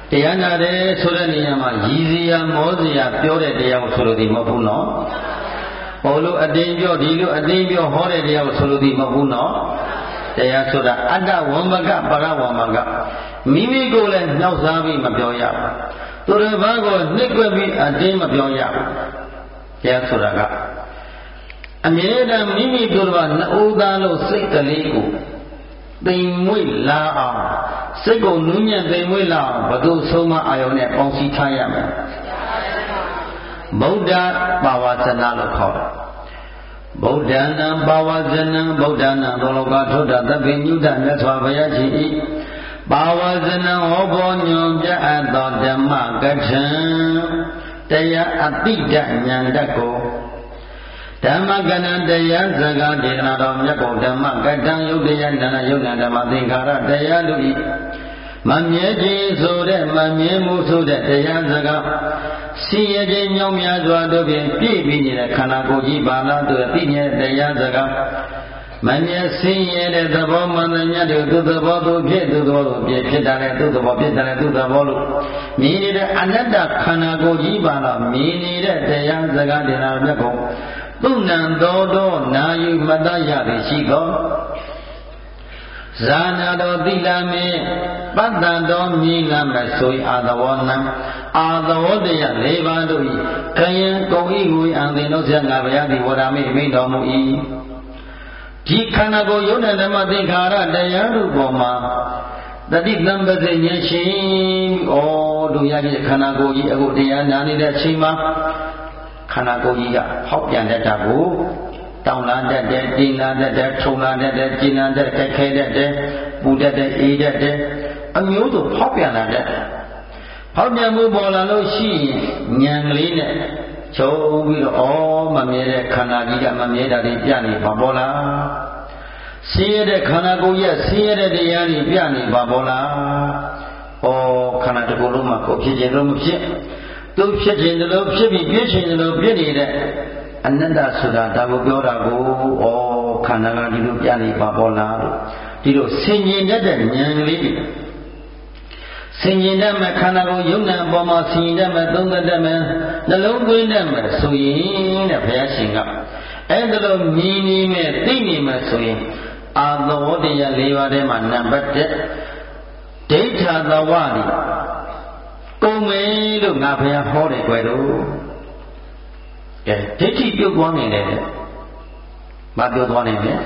A: တရားနာတယ်ဆိုတဲ့နေရာမှာရည်စရာမောစရာပြောတဲ့တရားကိုဆိုလို့ဒီမဟုတ်ဘူးနော်ဟိုလိုအတင်းပြောဒီလိုအတင်းပြောဟောတဲ့တရားကိုဆိုလို့ဒီမဟုတ်ဘူးနော်တရားဆိုတာအတ္တဝမ္မကပရဝမ္မကမိမိကိုယ်လည်းနှောက်စားပြီးမပြောရဘူးသူတစ်ပါးကိုနှိပ်ကွက်ပြီးအတင်းမပြောရဘူးတရားဆိုတာကအမြဲတမ်းမိမိတို့ကနှအိုးသားလို့စိတ်ကလေးကိုသိမ်မွေ့လာအောင်စိတ်ကိုနူးညံ့သိမ်မွေ့လာအောင်ဘယ်သူဆုံးမအာယုံနဲ့ပေါင်းစည်းထားရမလဲဗုဒ္ဓဘာဝဇနာလို့ခေါ်တယ်ဗုဒ္ဓနာဘာဝဇနံဗုဒ္ဓနာသောလောကထုဒ္ဓသဗ္ဗညုတမြတ်စွာဘုရားရှင်ဤဘာဝဇနံဟောပေါ်ညွန်ပြအပ်သောဓမ္မကထံတရားအတိတဉာဏ်တတ်ကိုဓမ္မကဏ္ဍတရားစကားဒေသနာတော်မြတ်ကိုဓမ္မကတံယုတ်တရားနာနာယုတ်နာဓမ္မသင်္ခါရတရားတို့ဤမမြဲခြင်းဆိုတဲ့မမြဲမှုဆိုတဲ့တရားစကားစီရခြင်းညောင်းများစွာတို့ဖြင့်ပြည့်ပြီးနေတဲ့ခန္ဓာကိုယ်ကြီးပါလားတို့သိမြဲတရားစကားမမြဲစင်းရဲတဲ့သဘောမှန်တဲ့မြတ်တို့သူသဘောသူဖြစ်သူသဘောသူဖြစ်ဖြစ်တာလေသူသဘောဖြစ်တယ်လေသူသဘောလို့မြင်နေတဲ့အနတ္တခန္ဓာကိုယ်ကြီးပါလားမြင်နေတဲ့တရားစကားဒေသနာမြတ်ကိုသူနံတော်တော်နာယူမတရသည်ရှိသောဇာနာတော်တိလာမေပတ္တံတော်မြည်လာမဲ့ဆိုအာသဝနံအာသဝတရား၄ပါးတို့၏ခယံကုံဤငွေအံသင်တို့ဆရာငါဘုရားသည်ဝရမိမိန်တော်မူ၏ဒီခန္ဓာကိုယ်ယုံတဲ့ဓမ္မသင်္ခါရတရားတို့ပေါ်မှာတတိတံပစေဉာဏ်ရှိဩတို့ရတဲ့ခန္ဓာကိုယ်ကြီးအခုတရားနာနေတဲ့အချိန်မှာခန္ဓာကိုယ်ကြီးကဟောက်ပြန်တတ်တာကိုတောင်းလာတတ်တယ်တင်းလာတတ်တယ်ထုံလာတတ်တယ်ကျင်းလာတတ်တယ်ခဲတတ်တယ်ပူတတ်တယ်အေးတတ်တယ်အမျိုးစုံဟောက်ပြန်လာတတ်ဟောက်ပြန်မှုပေါ်လာလို့ရှိရင်ဉာဏ်ကလေးနဲ့ချုပ်ပြီးတော့ဩမမြဲတဲ့ခန္ဓာကြီးကမမြဲတာတွေပြနေပါပေါ်လားဆင်းရဲတဲ့ခန္ဓာကိုယ်ရဲ့ဆင်းရဲတဲ့တရားတွေပြနေပါပေါ်လားဩခန္ဓာတစ်ခုလုံးမှာကိုဖြစ်ခြင်းလို့မဖြစ်သူဖြစ်ခြင်းလို့ဖြစ်ပြီးပြည့်ခြင်းလို့ပြည့်နေတဲ့အနတ္တဆိုတာဒါကိုပြောတာကိုဩခန္ဓာကဒီလိုပြနေပါပေါ်လားလို့ဒီလိုဆင်ញင်တတ်တဲ့ဉာဏ်ကလေးဆင်ញင်တတ်မဲ့ခန္ဓာကိုယုံနာအပေါ်မှာဆင်ញင်တတ်မဲ့သုံးသပ်တတ်မဲ့နှလုံးသွင်းတတ်မဲ့ဆိုရင်တဲ့ဘုရားရှင်ကအဲ့ဒါလိုမြင်နေမဲ့သိနေမဲ့ဆိုရင်အာသဝတရား၄ပါးထဲမှာနံပါတ်၁ဒိဋ္ဌာသဝတိကုန်မယ်လို့ငါဘုရားဟောတယ်ကွယ်တော့ကဲဒိဋ္ဌိပြုတ်သွားနေတယ်မပြုတ်သွားနေတယ်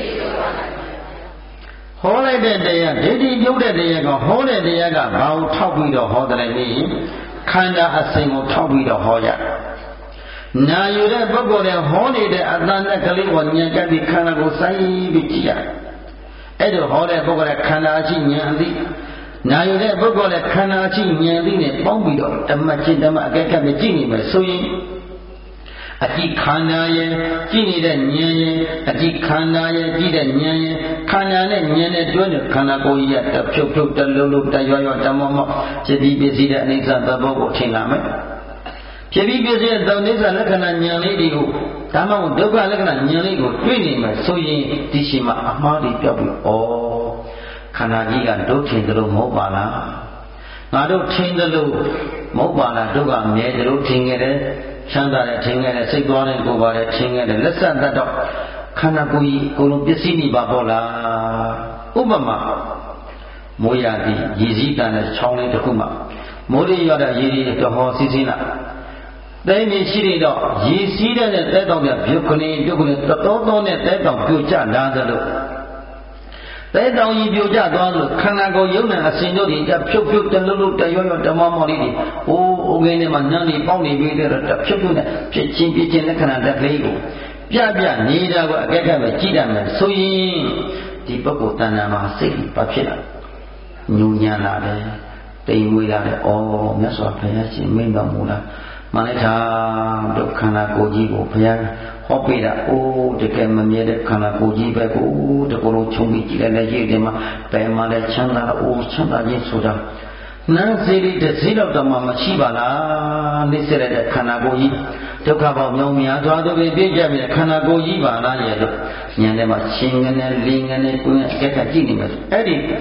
A: ဟောလိုက်တဲ့တရားဒိဋ္ဌိပြုတ်တဲ့တရားကဟောတဲ့တရားကဘာကိုထောက်ပြီးတော့ဟောတယ်လဲခန္ဓာအစဉ်ကိုထောက်ပြီးတော့ဟောကြနာယူတဲ့ပုဂ္ဂိုလ်တွေဟောနေတဲ့အတန်နဲ့ကလေးကိုဉာဏ်ကပ်ပြီးခန္ဓာကိုစိုင်းပြီးကြည့်ရအဲ့ဒါဟောတဲ့ပုဂ္ဂိုလ်ကခန္ဓာအရှိဉာဏ်အသိနာယူတဲ့ပုဂ္ဂိုလ်လည်းခန္ဓာအချင်းဉာဏ်သိနဲ့ပေါင်းပြီးတော့ဓမ္မချင်းဓမ္မအကဲခတ်နဲ့ကြည့်နေမယ်ဆိုရင်အကြည့်ခန္ဓာရဲ့ကြည့်နေတဲ့ဉာဏ်ရဲ့အကြည့်ခန္ဓာရဲ့ကြည့်တဲ့ဉာဏ်ရဲ့ခန္ဓာနဲ့ဉာဏ်နဲ့တွဲတဲ့ခန္ဓာကိုယ်ကြီးကတဖြုတ်ဖြုတ်တလုံးလုံးတရွရွတမောမောဖြစ်ပြီးပြည့်စည်တဲ့အနိစ္စသဘောကိုထင်လာမယ်ဖြစ်ပြီးပြည့်စည်တဲ့သောနိစ္စလက္ခဏာဉာဏ်လေးတွေကိုဒါမှမဟုတ်ဒုက္ခလက္ခဏာဉာဏ်လေးကိုတွေ့နေမယ်ဆိုရင်ဒီရှိမှအမှားတွေပြောက်ပြီးဩခန္ဓာကြီးကဒုထင်သလိုမဟုတ်ပါလားငါတို့ထင်သလိုမဟုတ်ပါလားဒုက္ခမြဲသလိုထင်ခဲ့တယ်ချမ်းသာတယ်ထင်ခဲ့တယ်စိတ်သွားတယ်ကိုယ်ပါတယ်ထင်ခဲ့တယ်လက်ဆက်တတ်တော့ခန္ဓာကိုယ်ကြီးကိုယ်လုံးပစ္စည်းနေပါပေါ့လားဥပမာမိုးရသည်ရည်စည်းတန်တဲ့ချောင်းလေးတစ်ခုမှာမိုးရရတဲ့ရည်ရည်တော်ဟောစီးစင်းလာတဲနေရှိနေတော့ရည်စည်းတဲ့တဲတောင်တဲ့ပြုတ်ခနေပြုတ်ခနေတော်တော်နဲ့တဲတောင်ပြုတ်ကျလာသလိုတဲတောင်ကြီးပြိုကျသွားလို့ခန္ဓာကိုယ်ယုံနာအစဉ်တို့ဒီဖြုတ်ဖြုတ်တလုံးလုံးတရွရွတမောမောလေးတွေဟိုးအိုးငင်းထဲမှာနန်းနေပေါက်နေပြီးတော့ဖြုတ်ဖြုတ်နဲ့ဖြစ်ချင်းပြချင်းလက္ခဏာတက်ကလေးကိုပြပြနေတာကိုအကဲခတ်ပဲကြည့်တတ်မယ်ဆိုရင်ဒီပုဂ္ဂိုလ်တဏ္ဍာမှာစိတ်ဘာဖြစ်လာညူညံလာတယ်တိမ်မွေးလာတယ်ဩမြတ်စွာဘုရားရှင်မိန့်တော်မူတာမှန်လိုက်တာဒုက္ခန္ဓာကိုယ်ကြီးကိုဘုရားဟောပေးတာအိုးတကယ်မမြဲတဲ့ခန္ဓာကိုယ်ကြီးပဲကိုတကူလုံးချုံပြီးကြည့်လိုက်လေရည်တယ်မှာဘယ်မှာလဲချမ်းသာအိုးချမ်းသာခြင်းဆိုတာနန်းစီလေးတစ်စီးတော့တော့မှမရှိပါလားနှိစ္စရတဲ့ခန္ဓာကိုယ်ကြီးဒုက္ခပေါင်းမြောင်များသွားသူပဲပြည့်ကြပြီခန္ဓာကိုယ်ကြီးပါလားရဲ့လို့ဉာဏ်ထဲမှာရှင်ငနဲ့လင်းငနဲ့ကိုယ်နဲ့အကဲခတ်ကြည့်နေမယ်အဲ့ဒီခ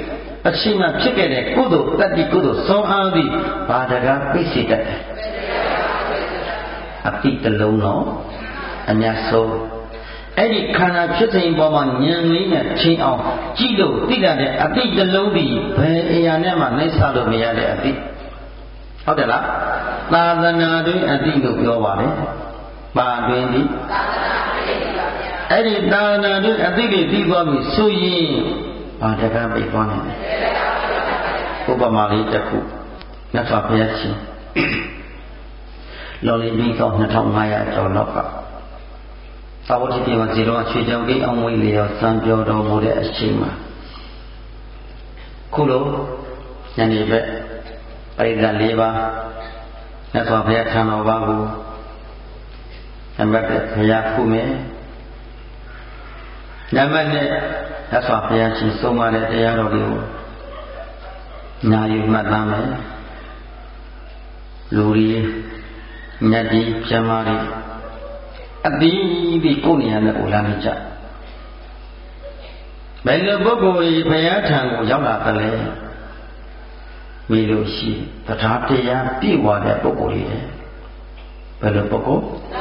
A: အချိန်မှဖြစ်ခဲ့တဲ့ကုသိုလ်တတ္တိကုသိုလ်စွမ်းအားသည်ဘာတကားပြည့်စုံတတ်တယ်အတိတလုံးတော့အများဆုံးအဲ့ဒီခန္ဓာဖြစ်စဉ်ပေါ်မှာဉာဏ်လေးနဲ့ချိန်အောင်ကြည့်လို့သိတတ်တဲ့အတိတလုံးဒီဘယ်အရာနဲ့မှနှိမ့်ဆလို့မရတဲ့အတိဟုတ်တယ်လားသာသနာတွင်အတိလို့ပြောပါလေပါတွင်ဒီအဲ့ဒီသာသနာတွင်အတိတွေသိသွားပြီဆိုရင်ဘာတကားပြသွားနိုင်လဲဥပမာလေးတစ်ခုမြတ်စွာဘုရားရှင်လော်လီပြီးတော့နှစ်ထောင်ငါးရာကျော်လောက်ကသာဝတိပြေမှာဇေရောချွေကြောင်ကိအောင်ဝိလျောစံပြောတော်မူတဲ့အချိန်မှာခုလိုညနေဘက်ပရိသတ်၄ပါးမြတ်စွာဘုရားထံတော်ဘာကိုနံပါတ်ဘုရားခုမယ်နံပါတ်နဲ့မြတ်စွာဘုရားရှင်ဆုံးမတဲ့တရားတော်တွေကိုညာယူမှတ်သားမယ်လူကြီးညတ်ဒီပြမတွေအတိဒီကိုယ်နေရာနဲ့ကိုလာနေကြဘယ်လိုပုဂ္ဂိုလ်ကြီးဘုရားထံကိုရောက်လာတယ်လဲမေးလို့ရှိတရားတရားပြည့်ဝတဲ့ပုဂ္ဂိုလ်ကြီးဘယ်လိုပုဂ္ဂိုလ်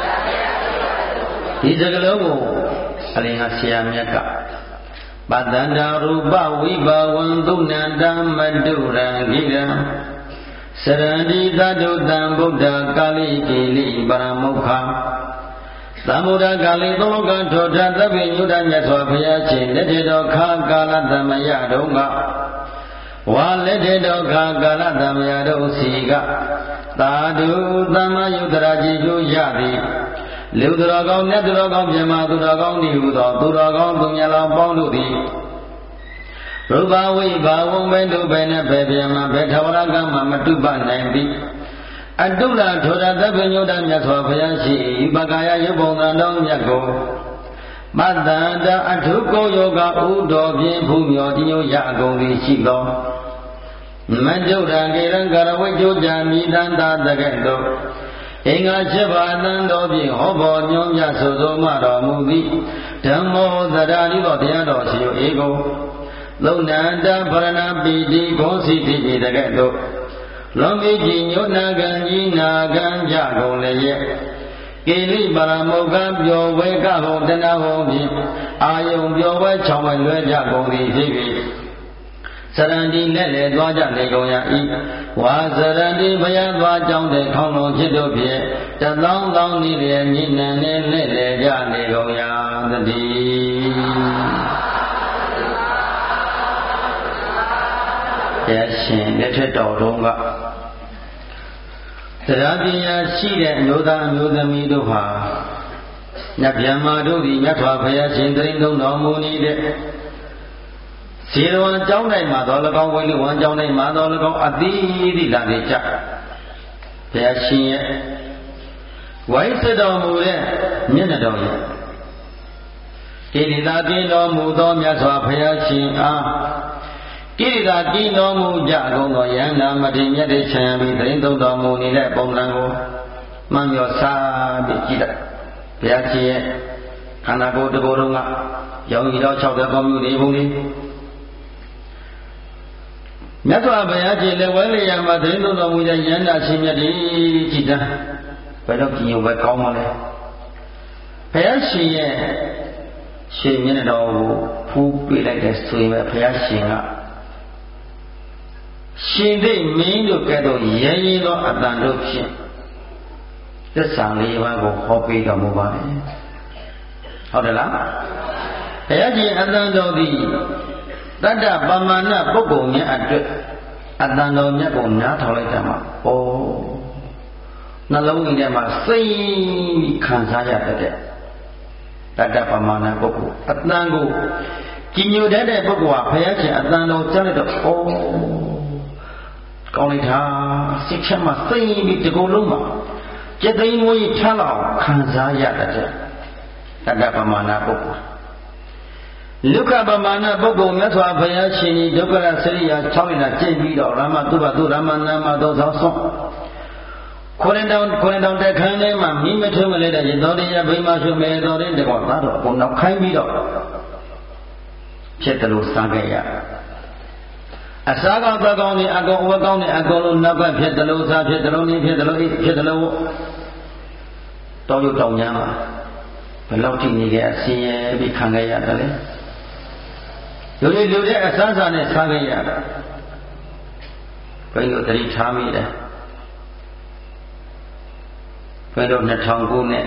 A: ဒီစကလုံးကိုအလင်ကဆရာမြတ်ကပတ္တန္တရူပဝိဘဝံသုဏန္တမတုရံဂိရံစရန္တိသတ္တုတံဗုဒ္ဓကာလိကိလိပရမုခာသမုဒ္ဒကာလိသောလောကထောထသဗ္ဗညုတမြတ်စွာဘုရားရှင်လက်ထေတော်ခါကာလသမယတုံးကဝါလက်ထေတော်ခါကာလသမယတုံးစီကသာဓုသမ္မာယုတရာကြည်ကျိုးရသည်လူတော်ကောင်းမြတ်တော်ကောင်းမြမသူတော်ကောင်းဤဟူသောသူတော်ကောင်းသူမြတ်လောင်ပေါင်းတို့သည်ရူပဝိဘာဝံဘယ်တို့ဘယ်နဲ့ဘယ်ပြန်မှာဘယ်ထဝရကမှမတုပနိုင်သည်အတုလထောရသဗ္ဗညုတမြတ်စွာဘုရားရှိဤပကာယရုပ်ပုံသံတော်မြတ်ကိုမတ္တန္တအထုကိုယောဂဥတော်ဖြင့်ဘုမြောတိယရအကုန်သည်ရှိသောမတုရံကေရံကရဝိကျိုးကြမိတန္တာတကဲ့သို့အင်္ဂါ七ပါးသံတော်ဖြင့်ဟောပေါ်ညွှန်ပြဆိုဆိုမှတော်မူသည်ဓမ္မောသရာတိသောတရားတော်ရှိဧကိုလုံနန္တဗရဏပိတိဂောစီတိဤတကဲ့သို့လွန်ပြီးကြီးညုနာကံကြီးနာကံကြကုန်လည်းရဲ့ကိလိပရမုခပျော်ဝဲကဟောတဏဟောဖြင့်အာယုံပျော်ဝဲချောင်းဝဲလွဲကြကုန်သည်ဖြစ်၍စရန္တိနဲ့လည်းသွားကြနေကုန်ရ၏ဝါစရန္တိဘုရားသွားကြောင်းတဲ့ခေါင်းလုံးဖြစ်တို့ဖြင့်တသောင်းသောင်းဤရဲ့ညဉ့်နံနဲ့လက်လေကြနေကုန်ရသတည်းဘုရားရှင်လက်ထက်တော်တုန်းကတရားပညာရှိတဲ့အမျိုးသားအမျိုးသမီးတို့ဟာမြတ်ဗျာမာတို့သည်မြတ်စွာဘုရားရှင်တရင်သုံးတော်မူနေတဲ့ဇေရဝံကျောင်းတိုင်းမှာတော်၎င်းဝိလိဝံကျောင်းတိုင်းမှာတော်၎င်းအသီးသီးလာနေကြဘုရားရှင်ရဲ့ဝိုင်းစတော်မူတဲ့မျက်နှာတော်ရဲ့ကိရိတာကင်းတော်မူသောမြတ်စွာဘုရားရှင်အားကိရိတာကင်းတော်မူကြကုန်သောယန္တာမထေမြတ်တေချံပြီးတရင်သုံးတော်မူနေတဲ့ပုံစံကိုမှန်ပြောစားပြီးကြည့်တယ်ဘုရားရှင်ရဲ့ခန္ဓာကိုယ်တစ်ကိုယ်လုံးကရောင်ရည်တော်၆၀ပေါင်းမျိုးနေပုံလေးမြတ်စွာဘုရားရှင်လည်းဝဲလျာမှာတရင်သုံးတော်မူတဲ့ယန္တာရှင်မြတ်တေကြည်တန်းဘယ်တော့ကြည်ရုံပဲကောင်းပါလဲဘုရားရှင်ရဲ့ရှင်မျက်နှာတော်ကိုဖူးပြလိုက်တဲ့ဆိုရင်ပဲဘုရားရှင်ကရှင်သိမင်းတို့ကဲ့သို့ရဲရဲသောအတန်တို့ဖြင့်သစ္စာလေးပါးကိုဟောပေးတော်မူပါတယ်ဟုတ်တယ်လားဘုရားရှင်အတန်တော်သည်တတ္တပမာဏပုဂ္ဂိုလ်များအတွက်အတန်တော်မြတ်ကိုနားထောင်လိုက်တာမှာဩနှလုံးကြီးထဲမှာစိတ်ခံစားရတဲ့တတ္တပမာဏပုဂ္ဂိုလ်အတန်ကိုကြည်ညိုတတ်တဲ့ပုဂ္ဂိုလ်ဟာဘုရားရှင်အတန်တော်ကြားလိုက်တော့ဩကောင်းလိုက်တာစိတ်ချမ်းမှသိပြီးဒီကိုယ်လုံးမှာจิตသိမ်းမွေးထမ်းလောက်ခံစားရတဲ့တတ္တပမာဏပုဂ္ဂိုလ်လုက္ခပမာဏပုဂ္ဂိုလ်မြတ်စွာဘုရားရှင်ဒုက္ခရစရိယာ၆လကျင့်ပြီးတော့ရမတုဘတုရမနာမသောသောဆုံးခွရင်တောင်ခွရင်တောင်တက်ခန်းထဲမှာမိမထုံးမလဲတဲ့ရေတော်တရားဗိမာရှုမေတော်တဲ့တကောသားတော်ကိုနောက်ခိုင်းပြီးတော့ဖြစ်တယ်လို့စားခဲ့ရအစားကောင်းသောကောင်းနေအကောင်အဝတ်ကောင်းနေအကောင်လုံးနောက်ကဖြစ်တယ်လို့စားဖြစ်တယ်လို့နေဖြစ်တယ်လို့ဖြစ်တယ်လို့တောရုပ်တောင်ညာမှာဘယ်လောက်ထိနေကြအစင်းရဲပြီးခံခဲ့ရတယ်လေလူတွေလူတွေအစားစားနဲ့စားခဲ့ရတာဘယ်လိုသတိထားမိလဲဘယ်လိုနှစ်ထောင်ခုနဲ့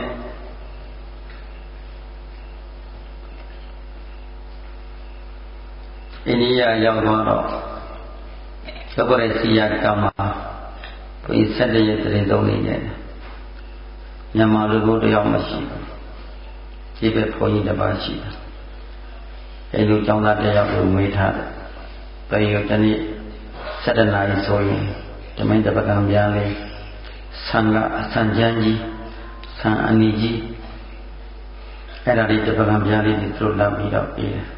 A: အိန္ဒိယရောက်သွားတော့သဘောရစီယာကမှာဘုရားဆက်တဲ့ရဲ့တရင်သုံးနေတယ်မြန်မာလူကိုတယောက်မရှိဘူးဒီပဲဘုန်းကြီးတစ်ပါးရှိတယ်အဲလိုကျောင်းသားတယောက်ကိုမွေးထားတယ်ပရိယောတနေ့စတနာရီဆိုရင်ဓမ္မတပကံပြားလေးဆံကအဆံကျမ်းကြီးဆံအနီကြီးအဲ့ဒါလေးတပကံပြားလေးတွေသူတို့လာပြီးတော့ပြီးတယ်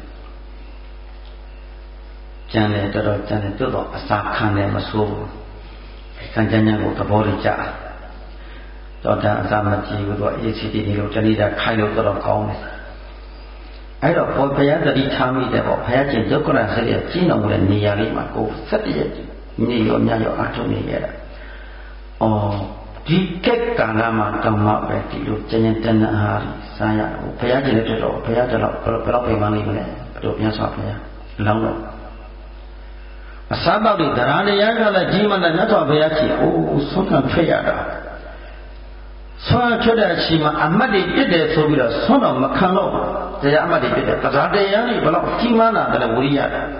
A: ကျန်တယ်တော်တော်ကျန်တယ်တိုးတော့အစာခံတယ်မဆိုးဘူးဆံကျမ်းကျမ်းကိုသဘောလေးကြတော့ဒါအစာမကြည့်ဘူးတော့အေးစီတီလို့တဏိတာခိုင်လို့တော်တော်ကောင်းတယ်အဲ့တော့ဘုရားတတိထားမိတယ်ပေါ့ဘုရားကျင့်ဒုက္ခရဆက်ရကျင့်တော်မူတဲ့နေရာလေးမှာကိုစက်တည်းနေရောညရောအထုံနေရတာ။အော်ဒီကက်ကံကမှတောင်းမှပဲဒီလိုကျင့်ကျင့်တဏှာစားရဘူးဘုရားကျင့်တဲ့တော့ဘုရားတော့ဘယ်တော့ပြင်မလေးမလဲဘယ်လိုပြန်ဆောက်ဘုရားလောင်းတော့အစားတော့ဒီတရားတရားကလည်းကြီးမှလည်းမြတ်စွာဘုရားကြည့်အိုးဆုံးခံဖြစ်ရတာဆွမ်းချွတ်တဲ့အချိန်မှာအမတ်တွေပြစ်တယ်ဆိုပြီးတော့ဆွမ်းတော်မခံတော့တရားအမတ်တွေပြစ်တယ်တရားတရားတွေဘယ်တော့ကြီးမားတာလဲဝိရိယတာ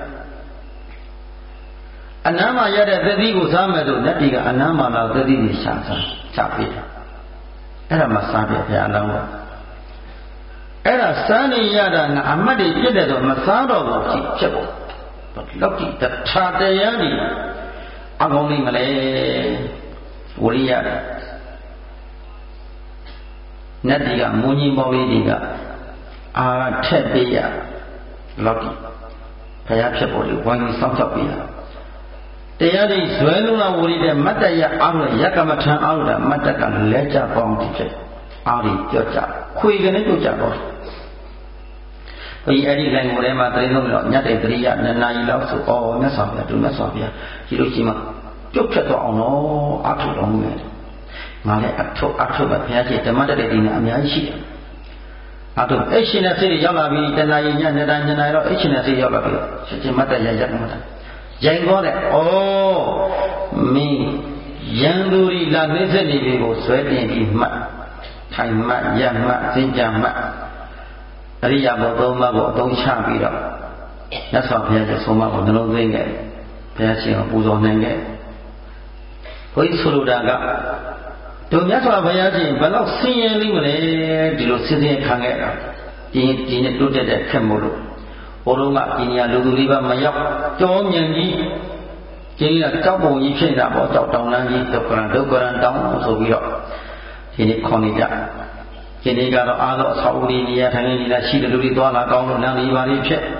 A: အနားမှာရတဲ့သတိကိုစားမယ်လို့လက်တီကအနားမှာတော့သတိကိုရှာစားချပေးတယ်အဲ့ဒါမှစားပြဘုရားအလောင်းတော့အဲ့ဒါစားနေရတာကအမတ်တွေပြစ်တယ်ဆိုမစားတော့ဘူးကြည့်ဖြစ်ပေါ်လောက်ကြည့်တရားတရားတွေအကုန်လုံးမလဲဝိရိယတာနတ်တီကမုံကြီးပေါလေးတွေကအာထက်ပေးရလောက်ကြည့်ဘုရားဖြစ်ပေါ်လို့ဝိုင်းပြီးစောင့်ကြောက်ပေးရတရားတွေဇွဲလုံးလာဝိရိတဲ့မတ္တရအားလို့ယကမထံအားလို့မတ္တကလဲကြပေါင်းဖြစ်အားတွေကြော့ကြခွေကနေကြော့ကြတော့ဘုရားအဲ့ဒီလိုင်းကိုထဲမှာတရင်လုံးတော့ညတ်တဲ့တရိယနှစ်နာရီလောက်ဆိုအော်မြတ်စွာဘုရားသူမြတ်စွာဘုရားဒီလိုရှိမှပြုတ်ဖြတ်တော့အောင်တော့အထုတော်မူတယ်ငါလည်းအထုအထုပဲဘုရားကြီးဓမ္မတတဲ့ဒီနေ့အများကြီးရှိတယ်အထုအဲ့ရှင်တဲ့စိတ်ရောက်လာပြီတဏှာရင်ညနှစ်တိုင်းနှစ်တိုင်းတော့အဲ့ရှင်တဲ့စိတ်ရောက်လာပြီရှင်ရှင်မတ်တရရရမတ်ရိုင်သွားတယ်ဩမင်းရန်သူရီလာနှိမ့်ဆက်နေပြီကိုဆွဲတင်ပြီးမှတ်ထိုင်မှတ်ရမှတ်စင်ကြမှတ်အရိယာဘုသုံးပါးကိုအသုံးချပြီးတော့မြတ်စွာဘုရားရဲ့ဆုံးမကိုနှလုံးသွင်းခဲ့ဘုရားရှင်ကိုပူဇော်နိုင်ခဲ့ဘုရားဆိုလိုတာကတို့မြတ်စွာဘုရားရှင်ဘယ်လောက်ဆင်းရဲလိမ့်မလဲဒီလိုဆင်းရဲခံခဲ့တာဒီဒီနဲ့တိုးတက်တဲ့ခက်မို့လို့ဘုလုံးကဒီနေရာလူသူလေးပါမရောက်တောမြန်ကြီးကျင်းကတောက်ပုံကြီးဖြစ်တာပေါ့တောက်တောင်လန်းကြီးဒုက္ခရန်ဒုက္ခရန်တောင်းဆိုပြီးတော့ဒီနေ့ခေါ်နေကြဒီနေ့ကတော့အားလုံးအဆောက်အဦနေရာထိုင်နေလာရှိတဲ့လူတွေသွားလာကောင်းလို့လမ်းလေးပါလေးဖြစ်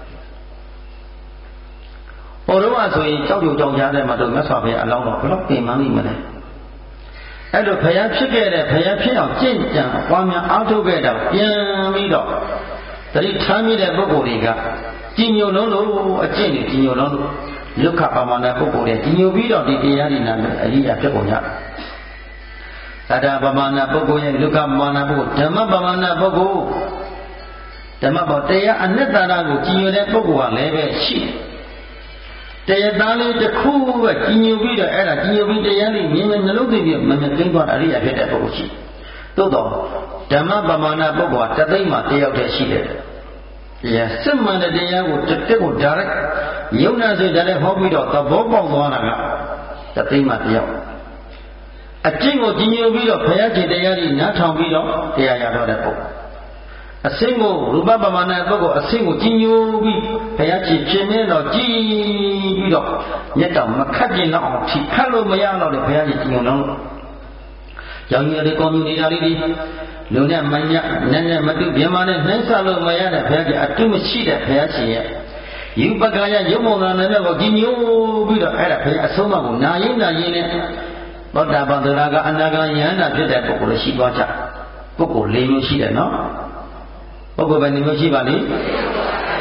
A: ဘုလုံးကဆိုရင်ကြောက်ကြကြောက်ကြားတဲ့မှာတို့မြတ်စွာဘုရားအလောင်းတော်ဘယ်တော့ပြင်မနိုင်မလဲအဲ့လိုဘုရားဖြစ်ခဲ့တဲ့ဘုရားဖြစ်အောင်ကျင့်ကြံပွားများအားထုတ်ခဲ့တော့ပြန်ပြီးတော့တတိထားမိတဲ့ပုဂ္ဂိုလ်တွေကကြည်ညိုလုံးလို့အကျင့်တွေကြည်ညိုလုံးလို့လုခပမာဏပုဂ္ဂိုလ်တွေကြည်ညိုပြီးတော့ဒီတရားတွေနာမယ်အရိယာဖြစ်ကုန်ကြသတ္တပမာဏပုဂ္ဂိုလ်ရဲ့လုခပမာဏပုဂ္ဂိုလ်ဓမ္မပမာဏပုဂ္ဂိုလ်ဓမ္မပေါ်တရားအနှစ်သာရကိုကြည်ညိုတဲ့ပုဂ္ဂိုလ်ကလည်းပဲရှိတရားသားလေးတစ်ခုပဲကြည်ညိုပြီးတော့အဲ့ဒါကြည်ညိုပြီးတရားလေးမြင်မြင်နှလုံးသွင်းပြီးမမြင်သိမ်းသွားအရိယာဖြစ်တဲ့ပုဂ္ဂိုလ်ရှိသို့တော့ဓမ္မပမာဏပုဂ္ဂိုလ်ကတသိမ့်မှာတယောက်တည်းရှိတယ်တရားစစ်မှန်တဲ့တရားကိုတစ်တက်ကို direct ယုံနာစေတယ်ဟောပြီးတော့သဘောပေါက်သွားတာကတသိမ့်မှာတယောက်အကျင့်ကိုကြည်ညိုပြီးတော့ဘုရားရှင်တရားကြီးနားထောင်ပြီးတော့တရားရတော့တဲ့ပုဂ္ဂိုလ်အစင်းကိုရူပပမာဏပုဂ္ဂိုလ်အစင်းကိုကြည်ညိုပြီးဘုရားရှင်ရှင်မင်းတော်ကြည်ပြီးတော့မျက်တော်မခတ်ပြင်းတော့အောင်ထိခတ်လို့မရတော့တဲ့ဘုရားရှင်ကြည်ညိုတော့ရောင်ရည်တွေကောင်းနေတာလေးတွေလူနဲ့မညနည်းနည်းမတူပြမနဲ့နှိမ့်ဆက်လို့မရတဲ့ဘုရားကြီးအတုမရှိတဲ့ဘုရားရှင်ရဲ့ယူပကာယရုပ်မုံနာနဲ့ကိုကြည်ညိုပြီးတော့အဲ့ဒါဘုရားအဆုံးအမကိုနာရင်နာရင်နဲ့သောတာပန်သရကအနာဂံယန္တာဖြစ်တဲ့ပုဂ္ဂိုလ်ရှိသွားကြပုဂ္ဂိုလ်၄မျိုးရှိတယ်နော်ပုဂ္ဂိုလ်ပဲ၄မျိုးရှိပါလိမ့်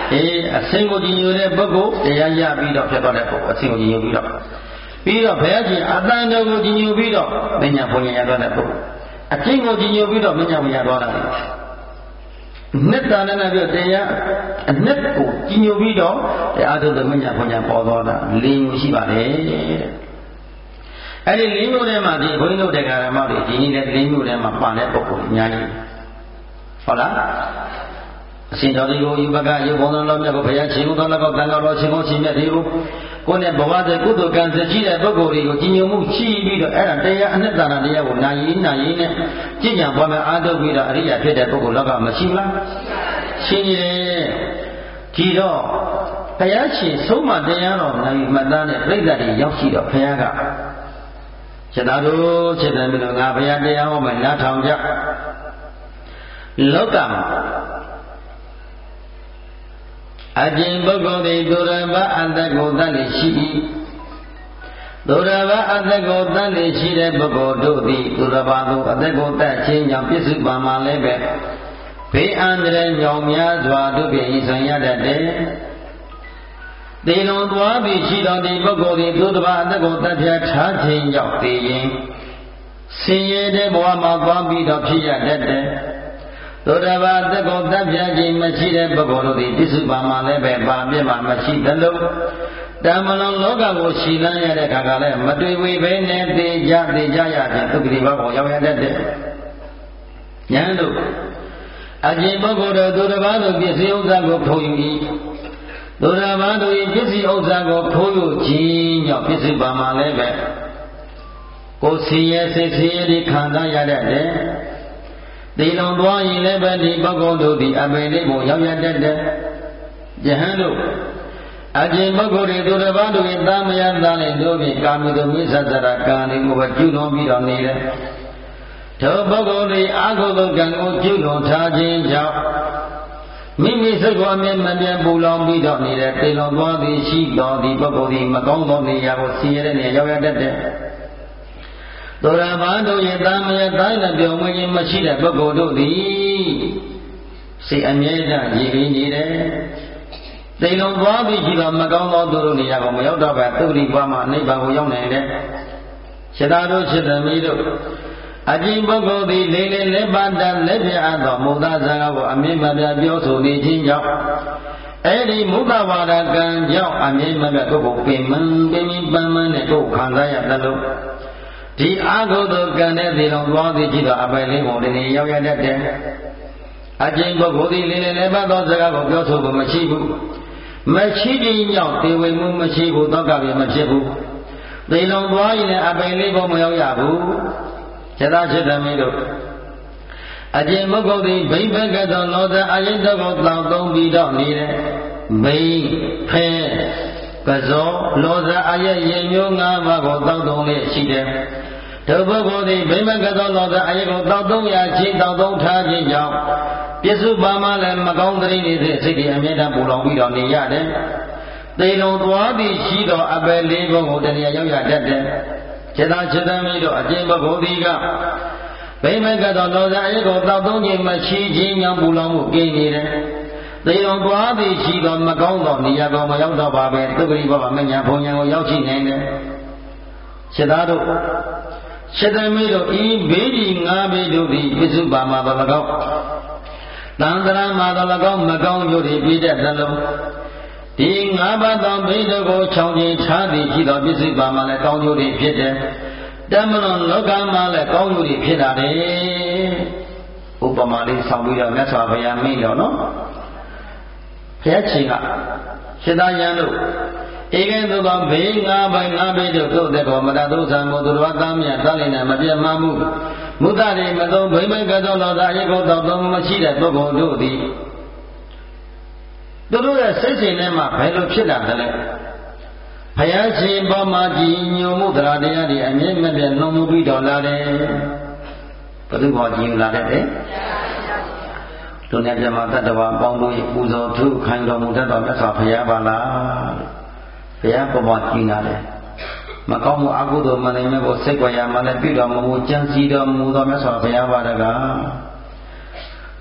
A: အေးအစင်ကိုကြည်ညိုတဲ့ပုဂ္ဂိုလ်တရားရပြီးတော့ဖြစ်သွားတဲ့ပုဂ္ဂိုလ်အစင်ကိုကြည်ညိုပြီးတော့ပြီးတော့ဘုရားရှင်အတန်တော်ကိုကြည်ညိုပြီးတော့မညာဘုံညာရသွားတဲ့ပုဂ္ဂိုလ်အကျင့်ကိုကြည်ညိုပြီးတော့မညာဘုံညာသွားတာနှစ်တာနဲ့ပြောတရားအနှစ်ကိုကြည်ညိုပြီးတော့တရားထုတ်တဲ့မညာဘုံညာပေါ်သွားတာလေးမျိုးရှိပါတယ်တဲ့အဲ့ဒီလေးမျိုးထဲမှာဒီဘုန်းကြီးတို့တရားဓမ္မတွေဒီနည်းနဲ့လေးမျိုးထဲမှာပါတဲ့ပုဂ္ဂိုလ်အများကြီးဟုတ်လားအရှင်တော်ဒီကိုယူပကရုပ်ဘုံတော်မြတ်ကိုဘုရားရှင်ဘုတော်တော်တန်တော်တော်ရှင်ဘုရှင်မြတ်ဒီကိုကိုယ်နဲ့ဘဝတည်းကုသိုလ်ကံစရှိတဲ့ပုဂ္ဂိုလ်တွေကိုကြည်ညိုမှုရှိပြီးတော့အဲ့ဒါတရားအနှစ်သာရတရားကိုနာယီနာယီနဲ့ကြည်ညာပွားများအားထုတ်ပြီးတော့အရိယာဖြစ်တဲ့ပုဂ္ဂိုလ်လောကမရှိဘူးလားရှိနေတယ်ဒီတော့ဘုရားရှင်ဆုံးမတရားတော်နာယီမသားနဲ့ပြိဿတွေရောက်ရှိတော့ဘုရားကခြေသားတို့ခြေတံပြီးတော့ငါဘုရားတရားဟောမယ်နားထောင်ကြလောကမှာအကျင့်ပုဂ္ဂိုလ်သည်သူရဘအတ္တကိုတတ်လေရှိ၏သူရဘအတ္တကိုတတ်လေရှိတဲ့ပုဂ္ဂိုလ်တို့သည်သူရဘသို့အတ္တကိုတတ်ခြင်းကြောင့်ပြစ္စုပန်မှာလည်းပဲဘေးအန္တရာယ်ညောင်များစွာတို့ဖြင့်ဤဆောင်ရတတ်တယ်သေလွန်သွားပြီးရှိတော်ဒီပုဂ္ဂိုလ်သည်သူတပါအတ္တကိုတတ်ပြထားခြင်းကြောင့်သေရင်ဆင်းရဲတဲ့ဘဝမှာသွားပြီးတော့ဖြစ်ရတတ်တယ်သောတပန်တက္ကုတတ်ပြခြင်းမရှိတဲ့ပုဂ္ဂိုလ်တို့သည်ပြစ္စုပန်မှာလည်းပဲပါပြစ်မှာမရှိသလိုတမလွန်လောကကိုရှည်လန်းရတဲ့ခါကလည်းမတွေ့ဝေဘဲနဲ့သေကြသေကြရခြင်းဒုက္ခတိဘကိုရောက်ရတတ်တယ်။ဉာဏ်တို့အကျင့်ပုဂ္ဂိုလ်တို့သူတစ်ပါးတို့ပစ္စည်းဥစ္စာကိုခိုးယူ၏သူတစ်ပါးတို့၏ပစ္စည်းဥစ္စာကိုခိုးယူခြင်းကြောင့်ပြစ္စုပန်မှာလည်းပဲကိုယ်ဆင်းရဲစိတ်ဆင်းရဲတွေခံစားရတတ်တယ်။ဒီလွန်သွားရင်လည်းပဲဒီပုဂ္ဂိုလ်တို့သည်အပေလေးကိုရောက်ရတတ်တယ်။ယဟန်တို့အကျင့်ပုဂ္ဂိုလ်တွေသူတစ်ပါးတို့၏သာမယသားနဲ့တို့ဖြင့်ကာမိတုမိစ္ဆဒရကံတွေကိုပဲပြုလွန်ပြီးတော့နေတယ်။ထိုပုဂ္ဂိုလ်သည်အာဟုသောကံကိုပြုလွန်ထားခြင်းကြောင့်မိမိစိတ်ကိုအမြဲမပြတ်ပူလောင်ပြီးတော့နေတဲ့တေလွန်သွားသည်ရှိတော်ဒီပုဂ္ဂိုလ်သည်မကောင်းသောနေရာကိုဆင်းရဲတဲ့နေရာရောက်ရတတ်တယ်။သောရဘာတို့ရဲ့တာမယတိုင်းနဲ့ပြောင်းမခြင်းမရှိတဲ့ပုဂ္ဂိုလ်တို့သည်စိတ်အမြဲတမ်းရည်ရည်နေတယ်။တိမ်လုံးသွားပြီးရှိတော့မကောင်းသောသူတို့နေရာကိုမရောက်တော့ပဲသုတိဘွားမှာနိဗ္ဗာန်ကိုရောက်နိုင်တယ်။ခြေသားတို့ခြေသမီးတို့အကျင့်ပုဂ္ဂိုလ်သည်လေးလေးလက်ပါတလက်ပြအပ်သောမုဒ္ဒဇာကိုအမြင့်မပြပြောဆိုနေခြင်းကြောင့်အဲ့ဒီမုဒ္ဒဝါဒကံကြောင့်အမြင့်မပြကိုယ်ကိုပင်မပင်ပန်းမန်းနဲ့ကိုယ်ခံစားရသလိုဒီအာဟုသောကံနဲ့ဒီတော်သွားသည်ကြည့်တော့အပယ်လေးကိုဒီနေ့ရောက်ရတတ်တယ်အကျင့်ပုဂ္ဂိုလ်သည်လေးလေးလည်းပတ်သောစကားကိုပြောဆိုဖို့မရှိဘူးမရှိခြင်းကြောင့်တေဝေမှုမရှိဘူးတောကပြမဖြစ်ဘူးဒီတော်သွားရင်လည်းအပယ်လေးကိုမရောက်ရဘူးခြေသားခြေသမီးတို့အကျင့်ပုဂ္ဂိုလ်သည်ဘိဘကသောလောသအယိတ္တကိုတောင်းသုံးပြီးတော့နေတယ်ဘိဖဲကဇောလောဇအယရေမျိုး၅ပါးကိုတောက်သုံးလျက်ရှိတယ်။ထိုပုဂ္ဂိုလ်သည်ဗိမကသောလောဇအယကိုတောက်သုံးရခြင်းတောက်သုံးထားခြင်းကြောင့်ပြစ္စုပန်မှာလည်းမကောင်းတဲ့နေတဲ့စိတ်တွေအမြဲတမ်းပူလောင်ပြီးတော့နေရတယ်။သေလုံးသွားပြီးရှိသောအပယ်လေးဘုံကိုတဏှာရောက်ရတတ်တယ်။ခြေသားခြေသမီးတို့အကျင့်ပုဂ္ဂိုလ်သည်ကဗိမကသောလောဇအယကိုတောက်သုံးခြင်းမရှိခြင်းကြောင့်ပူလောင်မှုကင်းနေတယ်။သေတော်သွားသည်ရှိသောမကောင်းသောနေရာကောင်မရောက်တော့ပါပဲသုခရိဘဝမညာဘုံညာကိုရောက်ရှိနိုင်တယ်။ခြေသားတို့ခြေသမီးတို့ဤဘေးဒီငါးဘေးတို့သည်ပြစ္စုပန်မှာဘ၎င်းတန်ត្រာမှာဘ၎င်းမကောင်းကျိုးတွေပြည့်တဲ့သလုံးဒီငါးပါးသောဘေးတို့ကိုခြောင်ကျင်ထားသည်ရှိသောပြစ္စုပန်မှာလည်းကောင်းကျိုးတွေဖြစ်တယ်။တမလွန်လောကမှာလည်းကောင်းကျိုးတွေဖြစ်တာတယ်။ဥပမာလေးဆောင်ပြီးတော့မြတ်စွာဘုရားမိန့်တော်နော်။ဘုရားရှင်ကစေတယံတို့ဧကဲသို့သောဘေးငါးပိုင်းငါးဘေးတို့သို့တဲ့ကောမတသုဇံကိုသူတော်သားမြတ်သားလည်းနဲ့မပြတ်မှမှုမုဒ္ဒရေမသုံးဘိမိကသောလောသာရေကိုတောက်သုံးမရှိတဲ့ပုဂ္ဂိုလ်တို့သည်သူတို့ရဲ့စိတ်စဉ်ထဲမှာဘယ်လိုဖြစ်လာသလဲဘုရားရှင်ပေါ်မှာကြည်ညိုမှုတရားတရားတွေအမြဲမပြတ်နှုံမှုပြီးတော်လာတယ်ဘုသူဘောကြည်ညိုလာတဲ့တို့နဲ့ပြမတတ္တဝါပေါင်းတို့၏ပူဇော်ထုခိုင်းတော်မူတတ်တော်မြတ်စွာဘုရားပါလားဘုရားပေါ်မှာကြည်နာတယ်မကောင်းမှုအကုသိုလ်မနိုင်မဲ့ကိုစိတ်ကြွရမှလည်းပြုတော်မူကြံစည်တော်မူသောမြတ်စွာဘုရားပါတကား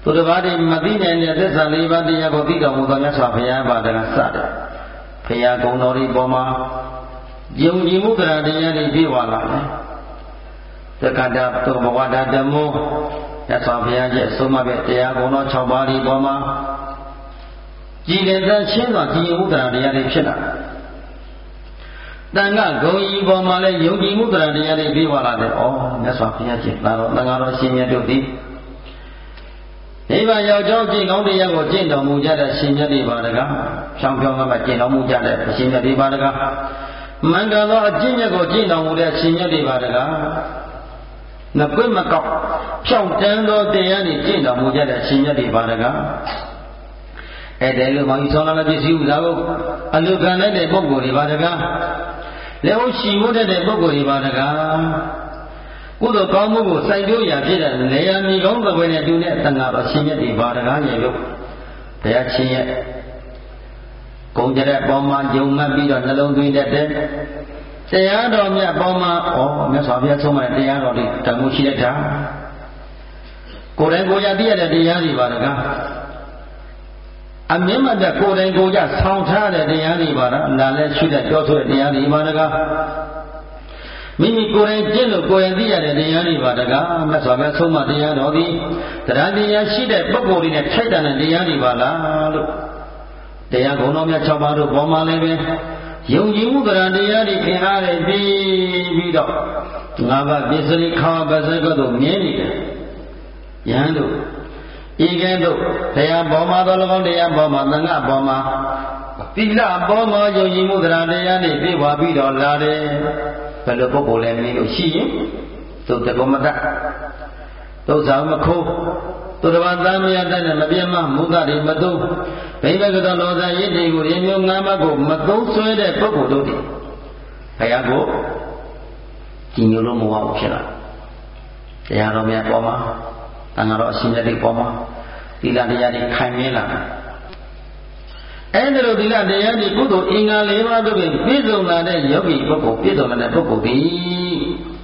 A: သူတစ်ပါးတည်းမသိနိုင်တဲ့သစ္စာလေးပါးတရားကိုသိတော်မူသောမြတ်စွာဘုရားပါဒကစတယ်ဘုရားကုံတော်ဤပေါ်မှာယုံကြည်မှုတရားတရားတွေပြည့်ဝလာတယ်သက္ကတာသုဘဝတဓမ္မောမြတ်စွာဘုရားရဲ့အဆုံးအမပဲတရားကုံတော်၆ပါးဒီပေါ်မှာကြည်လင်တဲ့ရှင်းစွာကြည်မှုတရားတရားတွေဖြစ်လာတန်ခါဂုံဤပေါ်မှာလည်းယုံကြည်မှုတရားတရားတွေပြည့်ဝလာတယ်ဩမြတ်စွာဘုရားရှင်သာတော်သံဃာတော်ရှင်မြတ်တို့သည်နိဗ္ဗာန်ရောက်ကြောင်းကျင့်ကောင်းတရားကိုကျင့်တော်မူကြတဲ့ရှင်မြတ်တွေပါတကားဖြောင်းဖြောင်းကမှကျင့်တော်မူကြတဲ့ရှင်မြတ်တွေပါတကားမင်္ဂလာသောအကျင့်မြတ်ကိုကျင့်တော်မူတဲ့ရှင်မြတ်တွေပါတကားငကွက်မကောက်ဖြောင်းတန်းသောတရားတွေကျင့်တော်မူကြတဲ့ရှင်မြတ်တွေပါတကားအဲ့ဒီလိုမှဤဆောင်းလာတဲ့ပစ္စည်းဥစ္စာကိုအလူခံတဲ့ပုဂ္ဂိုလ်တွေပါတကားလက်ဟုတ်ရှိမှုတဲ့ပုဂ္ဂိုလ်တွေပါတကားကုသိုလ်ကောင်းမှုကိုစိုက်ပျိုးရာဖြစ်တဲ့လေယာမီကောင်းသဘွယ်နဲ့တူတဲ့တန်ခါတော်ရှင်မြတ်တွေပါတကားရဲ့လို့ဘုရားရှင်ရဲ့ဂုဏ်ကြတဲ့ပေါ်မှာယုံမှတ်ပြီးတော့နှလုံးသွင်းတတ်တဲ့တရားတော်မြတ်ပေါ်မှာဩမြတ်စွာဘုရားဆုံးမတဲ့တရားတော်လေးတန်ဖိုးရှိတဲ့တာကိုယ်တိုင်ကိုယ်ရသိရတဲ့တရားတွေပါတကားအမြင့်မတ်တဲ့ကိုယ်တိုင်ကိုယ်ရဆောင်းထားတဲ့တရားတွေပါလားနာလည်းရှိတဲ့ကြောဆိုတဲ့တရားတွေပါတကားမိမိကိုယ်တိုင်ကျင့်လို့ကိုယ်ရင်သိရတဲ့တရားတွေပါတကားမြတ်စွာဘုရားဆုံးမတရားတော်သည်တရားတရားရှိတဲ့ပုဂ္ဂိုလ်တွေနဲ့ထိုက်တန်တဲ့တရားတွေပါလားလို့တရားကုံတော်မြတ်၆ပါးတို့ပေါ်မှာလည်းပဲယုံကြည်မှုတရားတရားတွေခင်အားတွေပြီးပြီးတော့ငါးပါးပစ္စည်းခါပါစကတို့မြင်နေတယ်ယဟန်တို့ဤကဲ့သို့တရားပေါ်မှာသော၎င်းတရားပေါ်မှာသံဃာပေါ်မှာသီလပေါ်မှာယုံကြည်မှုတရားတရားတွေပြည့်ဝပြီးတော့လာတယ်ဘယ်လိုပုဂ္ဂိုလ်လဲမင်းတို့ရှိရင်သုတ္တကောမတသုဇာမခိုးသူတော်ဘာသားမရတတ်တဲ့မပြတ်မမုဒ္ဒတွေမသုံးဘိဗကသောလောဇာရည်တွေကိုရင်းမျိုးငါးပါးကိုမသုံးဆွဲတဲ့ပုဂ္ဂိုလ်တို့ဒီဘုရားကိုကြည်ညိုလို့မဟုတ်ဘူးဖြစ်လာတရားတော်များပေါ်မှာတန်ခါတော်အရှင်မြတ်တွေပေါ်မှာသီလတရားတွေခိုင်မြဲလာအဲ့ဒါလိုသီလတရားတွေကုသိုလ်အင်္ဂါ၄ပါးတို့ဖြင့်ပြည့်စုံလာတဲ့ယောဂီပုဂ္ဂိုလ်ပြည့်စုံလာတဲ့ပုဂ္ဂိုလ်သည်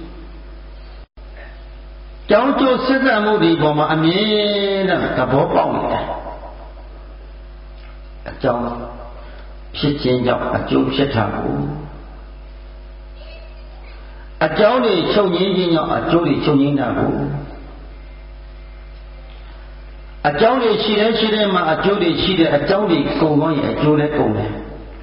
A: ကြောင်းကျိုးစစ်သက်မှုဒီပေါ်မှာအမြဲတမ်းသဘောပေါက်နေတယ်အကြောင်းဖြစ်ခြင်းကြောင့်အကျိုးဖြစ်တာကိုအကြောင်းတွေချုပ်ငင်းခြင်းကြောင့်အကျိုးတွေချုပ်ငင်းတာကိုအကြောင်းတွေရှိတဲ့ရှိတဲ့မှာအကျိုးတွေရှိတဲ့အကြောင်းတွေကုန်သွားရင်အကျိုးလည်းကုန်တယ်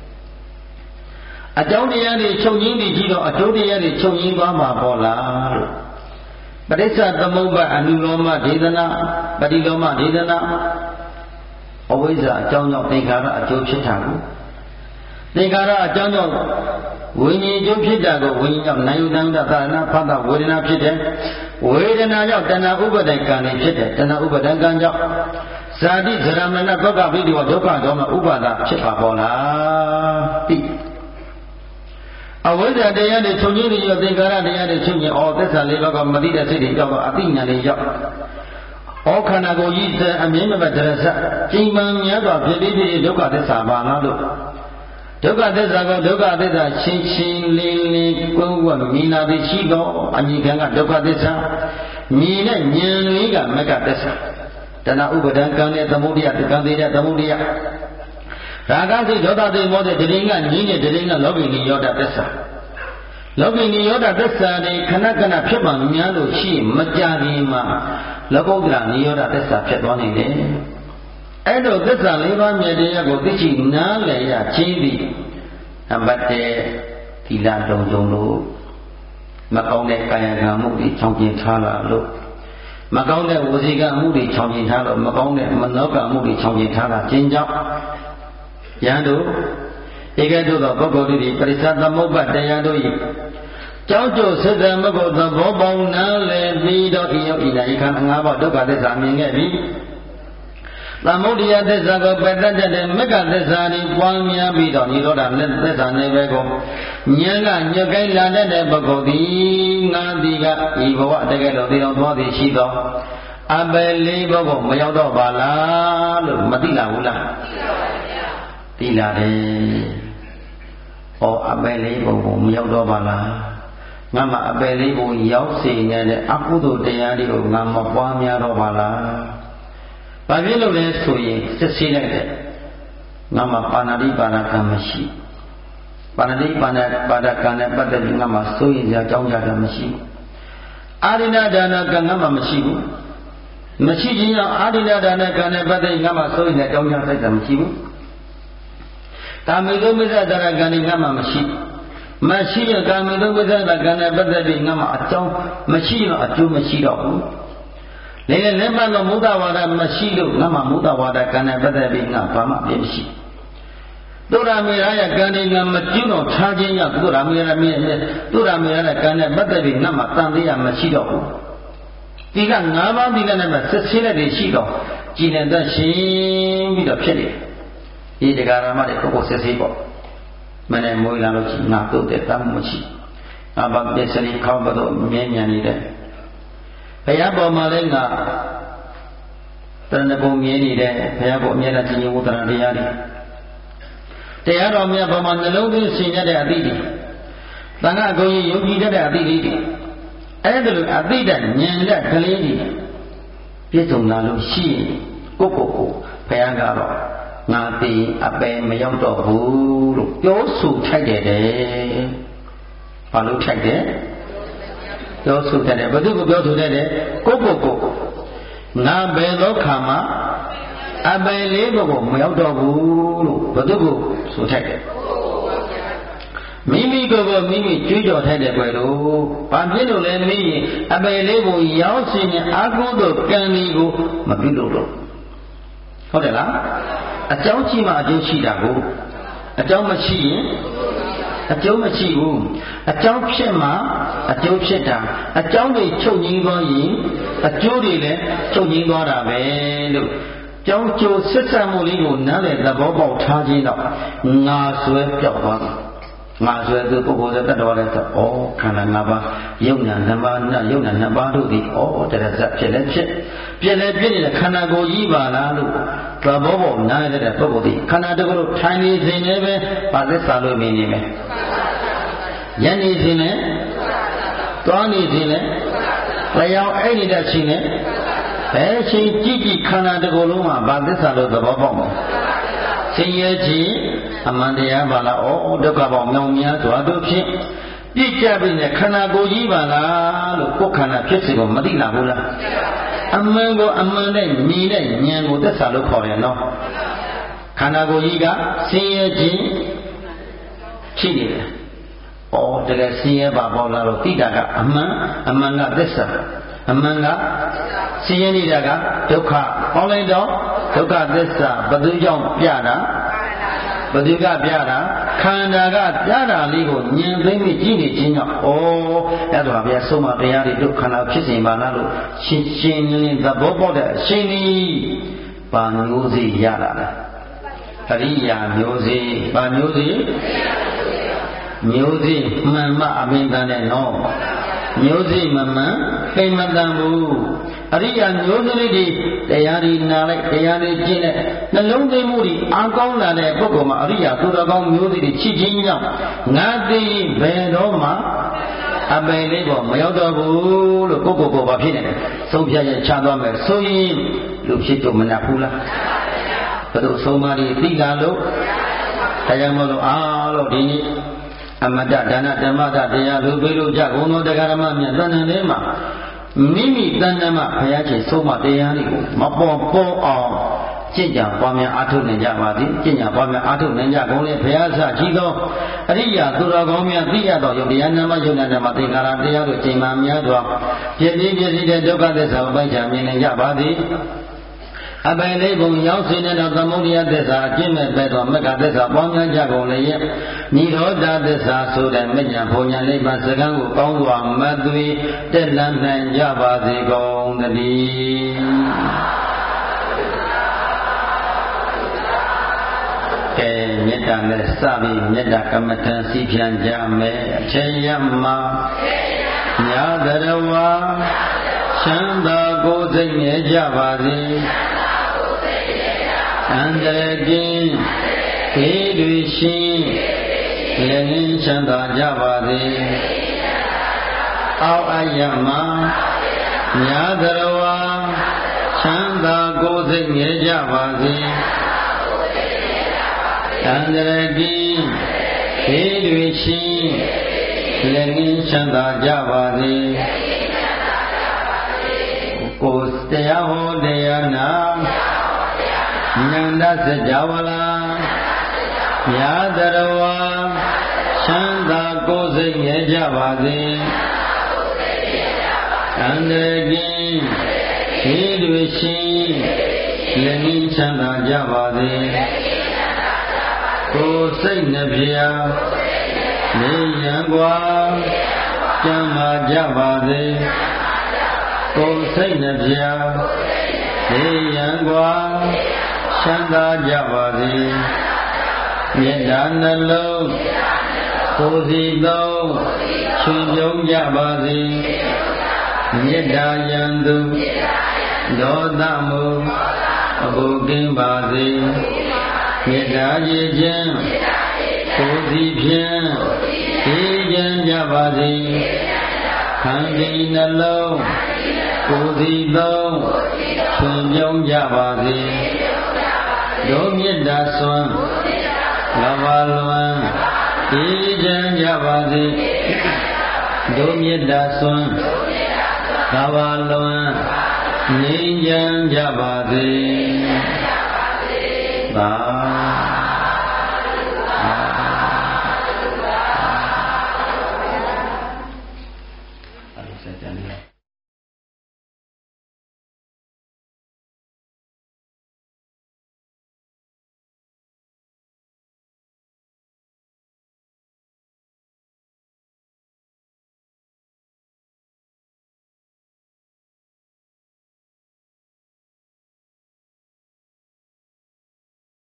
A: အကြောင်းတရားတွေချုပ်ငင်းပြီးကြည့်တော့အကျိုးတရားတွေချုပ်ငင်းသွားမှာပေါ့လားလို့ပရိစ္ဆသမုပ္ပါအနုလောမဒေသနာပရိလောမဒေသနာအဝိဇ္ဇာအကြောင်းကြောင့်သင်္ခါရအကျိုးဖြစ်တာကိုသင်္ခါရအကြောင်းကြောင့်ဝိညာဉ်အကျိုးဖြစ်တာကိုဝိညာဉ်ကြောင့်နာယုတံတသာနာဖတ်တာဝေဒနာဖြစ်တယ်ဝေဒနာကြောင့်တဏှာဥပါဒံကံတွေဖြစ်တယ်တဏှာဥပါဒံကံကြောင့်ဇာတိဇရမဏသောကပိတိဝဒုက္ခဒေါမဥပါဒဖြစ်ပါပေါ်လားပြီအဝိဇ္ဇာတရားတွေချုပ်ငင်းပြီးရောသင်္ခါရတရားတွေချုပ်ငင်းဩသစ္စာလေးပါးကမသိတဲ့စိတ်တွေကြောင့်အသိဉာဏ်တွေရောက်ဩခန္ဓာကိုယ်ကြီးစအမြင်မပတ်တရစကျိန်ပန်များစွာဖြစ်ပြီးဖြစ်ဒုက္ခသစ္စာပါလားလို့ဒုက္ခသစ္စာကဒုက္ခသစ္စာရှင်းရှင်းလင်းလင်းကိုယ်ကမိနာသည်ရှိသောအမိခံကဒုက္ခသစ္စာမြင်တဲ့ဉာဏ်လေးကမကသစ္စာတဏှာဥပါဒံကံနဲ့သမုဒယကံသေးတဲ့သမုဒယရာဂစိတ်ဒေါသစိတ်မောတဲ့တရင်ကညီးတဲ့တရင်ကလောဘိနိယောဒသစ္စာလောဘိနိယောဒသစ္စာတွေခဏခဏဖြစ်မှများလို့ရှိမကြခင်မှာလောကုတ္တရာနိယောဒသစ္စာဖြစ်သွားနေတယ်အဲ့တော့သစ္စာလေးပါးမြတ်တရားကိုသိရှိနားလည်ရခြင်းသည်အဘတ်တဲ့သီလတုံတုံလို့မကောင်းတဲ့ကာယကံမှုတွေချောင်ကျင်ထားလာလို့မကောင်းတဲ့ဝစီကံမှုတွေချောင်ကျင်ထားလို့မကောင်းတဲ့မနောကံမှုတွေချောင်ကျင်ထားတာခြင်းကြောင့်ယံတို့ဧကတုသောပုဂ္ဂိုလ်တို့သည်ပရိစ္ဆသမုပ္ပါတရားတို့၏ကြောင့်ကျိုးစိတ်သမုပ္ပါသဘောပေါင်းနားလည်ပြီးတော့ဤယောဤနာဤခံငါးပါးဒုက္ခသစ္စာမြင်ခဲ့ပြီသမုဒယသစ္စာကိုပယ်တတ်တဲ့မက္ခသစ္စာတွေပွားများပြီးတော့နိရောဓသစ္စာနယ်ပဲကိုဉာဏ်ကညွတ်ကိုင်းလာတဲ့ပုဂ္ဂိုလ်သည်ငါသည်ကဤဘဝတကယ်လို့သိအောင်သွားသည်ရှိသောအပယ်လေးဘုံမရောက်တော့ပါလားလို့မသိလာဘူးလားသိလာတယ်။ဩအပယ်လေးဘုံမရောက်တော့ပါလားငါမှအပယ်လေးဘုံရောက်စေနေတဲ့အကုသိုလ်တရားတွေကိုငါမပွားများတော့ပါလားဘာဖြစ်လို့လဲဆိုရင်စစ်ဆေးလိုက်တဲ့ငါမှာပါဏာတိပါဒကံမရှိပါဏာတိပါဏာပါဒကံနဲ့ပတ်သက်ပြီးငါမှာစိုးရင်ကြောင်းကြတာမရှိဘူးအာရိဏဒါနကံငါမှာမရှိဘူးမရှိခြင်းကြောင့်အာရိဏဒါနကံနဲ့ပတ်သက်ပြီးငါမှာစိုးရင်ကြောင်းကြတိုက်တာမရှိဘူးကာမေတုမိစ္ဆဒရကံငါမှာမရှိမရှိရကာမေတုမိစ္ဆဒကံနဲ့ပတ်သက်ပြီးငါမှာအကြောင်းမရှိတော့အကျိုးမရှိတော့ဘူးလည်းလည်းလက်မှတ်တော့မုဒ္ဒဝါဒမရှိလို့ငါမှာမုဒ္ဒဝါဒကံနဲ့ပတ်သက်ပြီးငါဘာမှပြည့်မရှိသုရမေရရဲ့ကံတွေငါမကျွတော့ထားခြင်းကြောင့်သုရမေရမြင့်သုရမေရရဲ့ကံနဲ့ပတ်သက်ပြီးငါမှာတန်တရားမရှိတော့ဘူးဒီကငါးပါးဒီကနေ့မှစစ်ဆေးလက်တွေရှိတော့ကြည်နေတဲ့ရှင်ပြီးတော့ဖြစ်နေဒီတရားဓမ္မတွေကိုကိုစစ်ဆေးပေါ့မနေ့မွေးလာလို့ရှိငါတို့တဲ့တမ်းမရှိငါဘာပစ္စည်းခေါဘတော့မြဲမြံနေတဲ့ဘုရားပေါ်မှာလည်းငါတဏှပုံမြင်နေတဲ့ဘုရားပေါ်အမြဲတမ်းကြီးညိုတရားတရားတွေတရားတော်မြတ်ပေါ်မှာနှလုံးသွင်းဆင်ရတဲ့အသည့်တွေတန်ခါကိုယုံကြည်တဲ့အသည့်တွေအဲ့ဒါလိုအသည့်တဲ့ဉာဏ်တဲ့ကလေးတွေပြည့်စုံလာလို့ရှိရင်ကိုကိုကိုဘုရားကတော့ငါသိအပယ်မရောက်တော့ဘူးလို့ပြောဆိုထိုက်တယ်တဲ့ဘာလို့ထိုက်တယ်ပြောဆိုတတ်တယ်ဘယ်သူကပြောဆိုတတ်တယ်ကိုကိုကိုငါဘယ်သောခါမှအပယ်လေးကိုမရောက်တော့ဘူးလို့ဘယ်သူကဆိုထိုက်တယ်မိမိကိုယ်ကိုမိမိကြွေးကြော်ထိုက်တယ်ကွယ်လို့ဘာဖြစ်လို့လဲမင်းရင်အပယ်လေးကိုရောက်စီရင်အာကုသို့ကံဒီကိုမပြုလို့တော့ဟုတ်တယ်လားအကြောင်းရှိမှအကျိုးရှိတာကိုအကြောင်းမရှိရင်အကျိုးမရှိဘူးအကြောင်းဖြစ်မှအကျိုးဖြစ်တာအကြောင်းတွေချုပ်ငြိမ်းသွားရင်အကျိုးတွေလည်းချုပ်ငြိမ်းသွားတာပဲလို့ကြောင်းကျိုးဆက်ဆံမှုလေးကိုနားလည်သဘောပေါက်ထားခြင်းတော့ငါဆွဲပြောက်သွားတယ်ငါဆွဲသူပုဂ္ဂိုလ်သက်တော်လည်းဆိုဩခန္ဓာ၅ပါးယုံနာ၅ပါးနဲ့ယုံနာ၅ပါးတို့သည်ဩတရဇတ်ဖြစ်လည်းဖြစ်ပြည့်လည်းပြည့်နေတဲ့ခန္ဓာကိုယ်ကြီးပါလားလို့သဘောပေါက်နားရတဲ့ပုဂ္ဂိုလ်ဒီခန္ဓာတကယ်လို့ထိုင်နေခြင်းလည်းပဲပါသစ္စာလို့မြင်နေမယ်ယဉ်နေခြင်းလည်းတွားနေခြင်းလည်းလျောင်းအိတ်နေတဲ့ခြင်းလည်းဘယ်ချိန်ကြည့်ကြည့်ခန္ဓာတကယ်လုံးမှာပါသစ္စာလို့သဘောပေါက်မယ်ဆင်းရဲခြင်းအမှန်တရားပါလားဩဒုက္ခပေါင်းမြောင်များစွာတို့ဖြင့်ပြည့်ကြပြီနဲ့ခန္ဓာကိုယ်ကြီးပါလားလို့ကိုယ်ခန္ဓာဖြစ်စီကိုမသိလာဘူးလားအမှန်ကိုအမှန်နဲ့မြင်တဲ့ဉာဏ်ကိုသစ္စာလို့ခေါ်တယ်နော်ခန္ဓာကိုယ်ကြီးကဆင်းရဲခြင်းဖြစ်နေတယ်ဩတကယ်ဆင်းရဲပါပေါ်လာတော့သိတာကအမှန်အမှန်ကသစ္စာအမှန်ကဆင်းရဲနေတာကဒုက္ခပေါင်းလိုက်တော့ဒုက္ခသစ္စာဘယ်သူကြောင့်ပြတာဘယ်သူကပြတာခန္ဓာကပြတာလေးကိုဉာဏ်သိမိကြည့်နေခြင်းကြောင့်ဩအဲ့ဒါဗျာဆုံးမတရားတွေဒုက္ခနာဖြစ်စဉ်ပါလားလို့ရှင်းရှင်းလင်းလင်းသဘောပေါက်တဲ့အရှင်ကြီးပါမျိုးစေ့ရလာတာအရိယာမျိုးစေ့ပါမျိုးစေ့မျိုးစေ့မှန်မှအမင်းတန်တဲ့နော်မျိုးစေ့မမှန်ပိမတန်ဘူးအရိယာမျိုးစေ့လေးတွေတရားဒီနာလိုက်တရားတွေကျင့်တဲ့နှလုံးသွင်းမှုတွေအာကောင်းလာတဲ့ပုဂ္ဂိုလ်မှာအရိယာသူတော်ကောင်းမျိုးစေ့တွေချစ်ခြင်းကြောင့်ငါသိဘယ်တော့မှအပယ်လေးပေါ်မရောက်တော့ဘူးလို့ကိုယ့်ကိုယ်ကိုယ်ဘာဖြစ်နေလဲသုံးဖြတ်ရချသွားမယ်ဆိုရင်လူဖြစ်တော့မနာဘူးလားဘယ်လိုဆုံးမတွေသိလာလို့တရားမလို့အားလို့ဒီနေ့အမတ္တဒါနဓမ္မတတရားလူပေးလို့ကြဘုံတော်တရားဓမ္မမြတ်တဏ္ဍာလေးမှာမိမိတဏ္ဍာမှာဘုရားရှင်ဆုံးမတရားတွေကိုမပေါ်ပေါ်အောင်ကျင့်ကြံပွားများအားထုတ်နိုင်ကြပါသည်ကျင့်ကြံပွားများအားထုတ်နိုင်ကြကုန်လေဘုရားဆရာကြီးသောအရိယာသူတော်ကောင်းများသိရသောယုတ်တရားနာမယုတ်နာနာမသင်္ကာရတရားတို့ချိန်မှများစွာပြည့်ပြည့်ပြည့်တဲ့ဒုက္ခသစ္စာကိုပိုက်ချမြင်နိုင်ကြပါသည်အပယ်လေးပုံရောက်စေတဲ့သမုဒိယသစ္စာအကျင့်မဲ့ပဲသောမက္ခသစ္စာပေါင်းများကြကုန်လေရဲ့နိရောဓသစ္စာဆိုတဲ့မဉ္ဇဉ်ဘုံညာလေးပါစကံကိုကောင်းစွာမသွေတက်လန်းနိုင်ကြပါစေကုန်သတည်းကဲမေတ္တာနဲ့စပြီးမေတ္တာကမ္မထံစီဖြံကြမယ်အထင်ရမှာညာတရဝါချမ်းသာကိုယ်စိတ်မြဲကြပါစေအန္တရာယ်ကင်းခေတွေရှင်လည်းချမ်းသာကြပါစေအောက်အယမညာတရဝါချမ်းသာကိုယ်စိတ်ငြိမ်းကြပါစေအန္တရာယ်ကင်းဘေးတွေချင်းလည်းငြိမ်းချမ်းသာကြပါစေကိုယ်တရားဟောတရားနာဉာဏ်စကြဝဠာမြာတရဝါချမ်းသာကိုယ်စိတ်ငြိမ်းကြပါစေအန္တရာယ်ကင်းဘေးတွေချင်းလည်းငြိမ်းချမ်းသာကြပါစေကိုယ်စိတ်နှပြနေရန်กว่าကျမ်းမာကြပါစေကိုယ်စိတ်နှပြနေရန်กว่าချမ်းသာကြပါစေမေတ္တာနှလုံးကိုယ်စီသုံးချွင်ပြုံးကြပါစေမေတ္တာယံသူဒေါသမှုအဘုကင်းပါစေမေတ္တာရည်ခြင်းကိုယ်စီဖြင့်အေးချမ်းကြပါစေခန္တီနှလုံးကိုယ်စီသုံးချွင်ပြုံးကြပါစေဒုမေတ္တာစွမ်းငဘာလွန်အေးချမ်းကြပါစေဒုမေတ္တာစွမ်းငဘာလွန်ငြိမ်းချမ်းကြပါစေသာ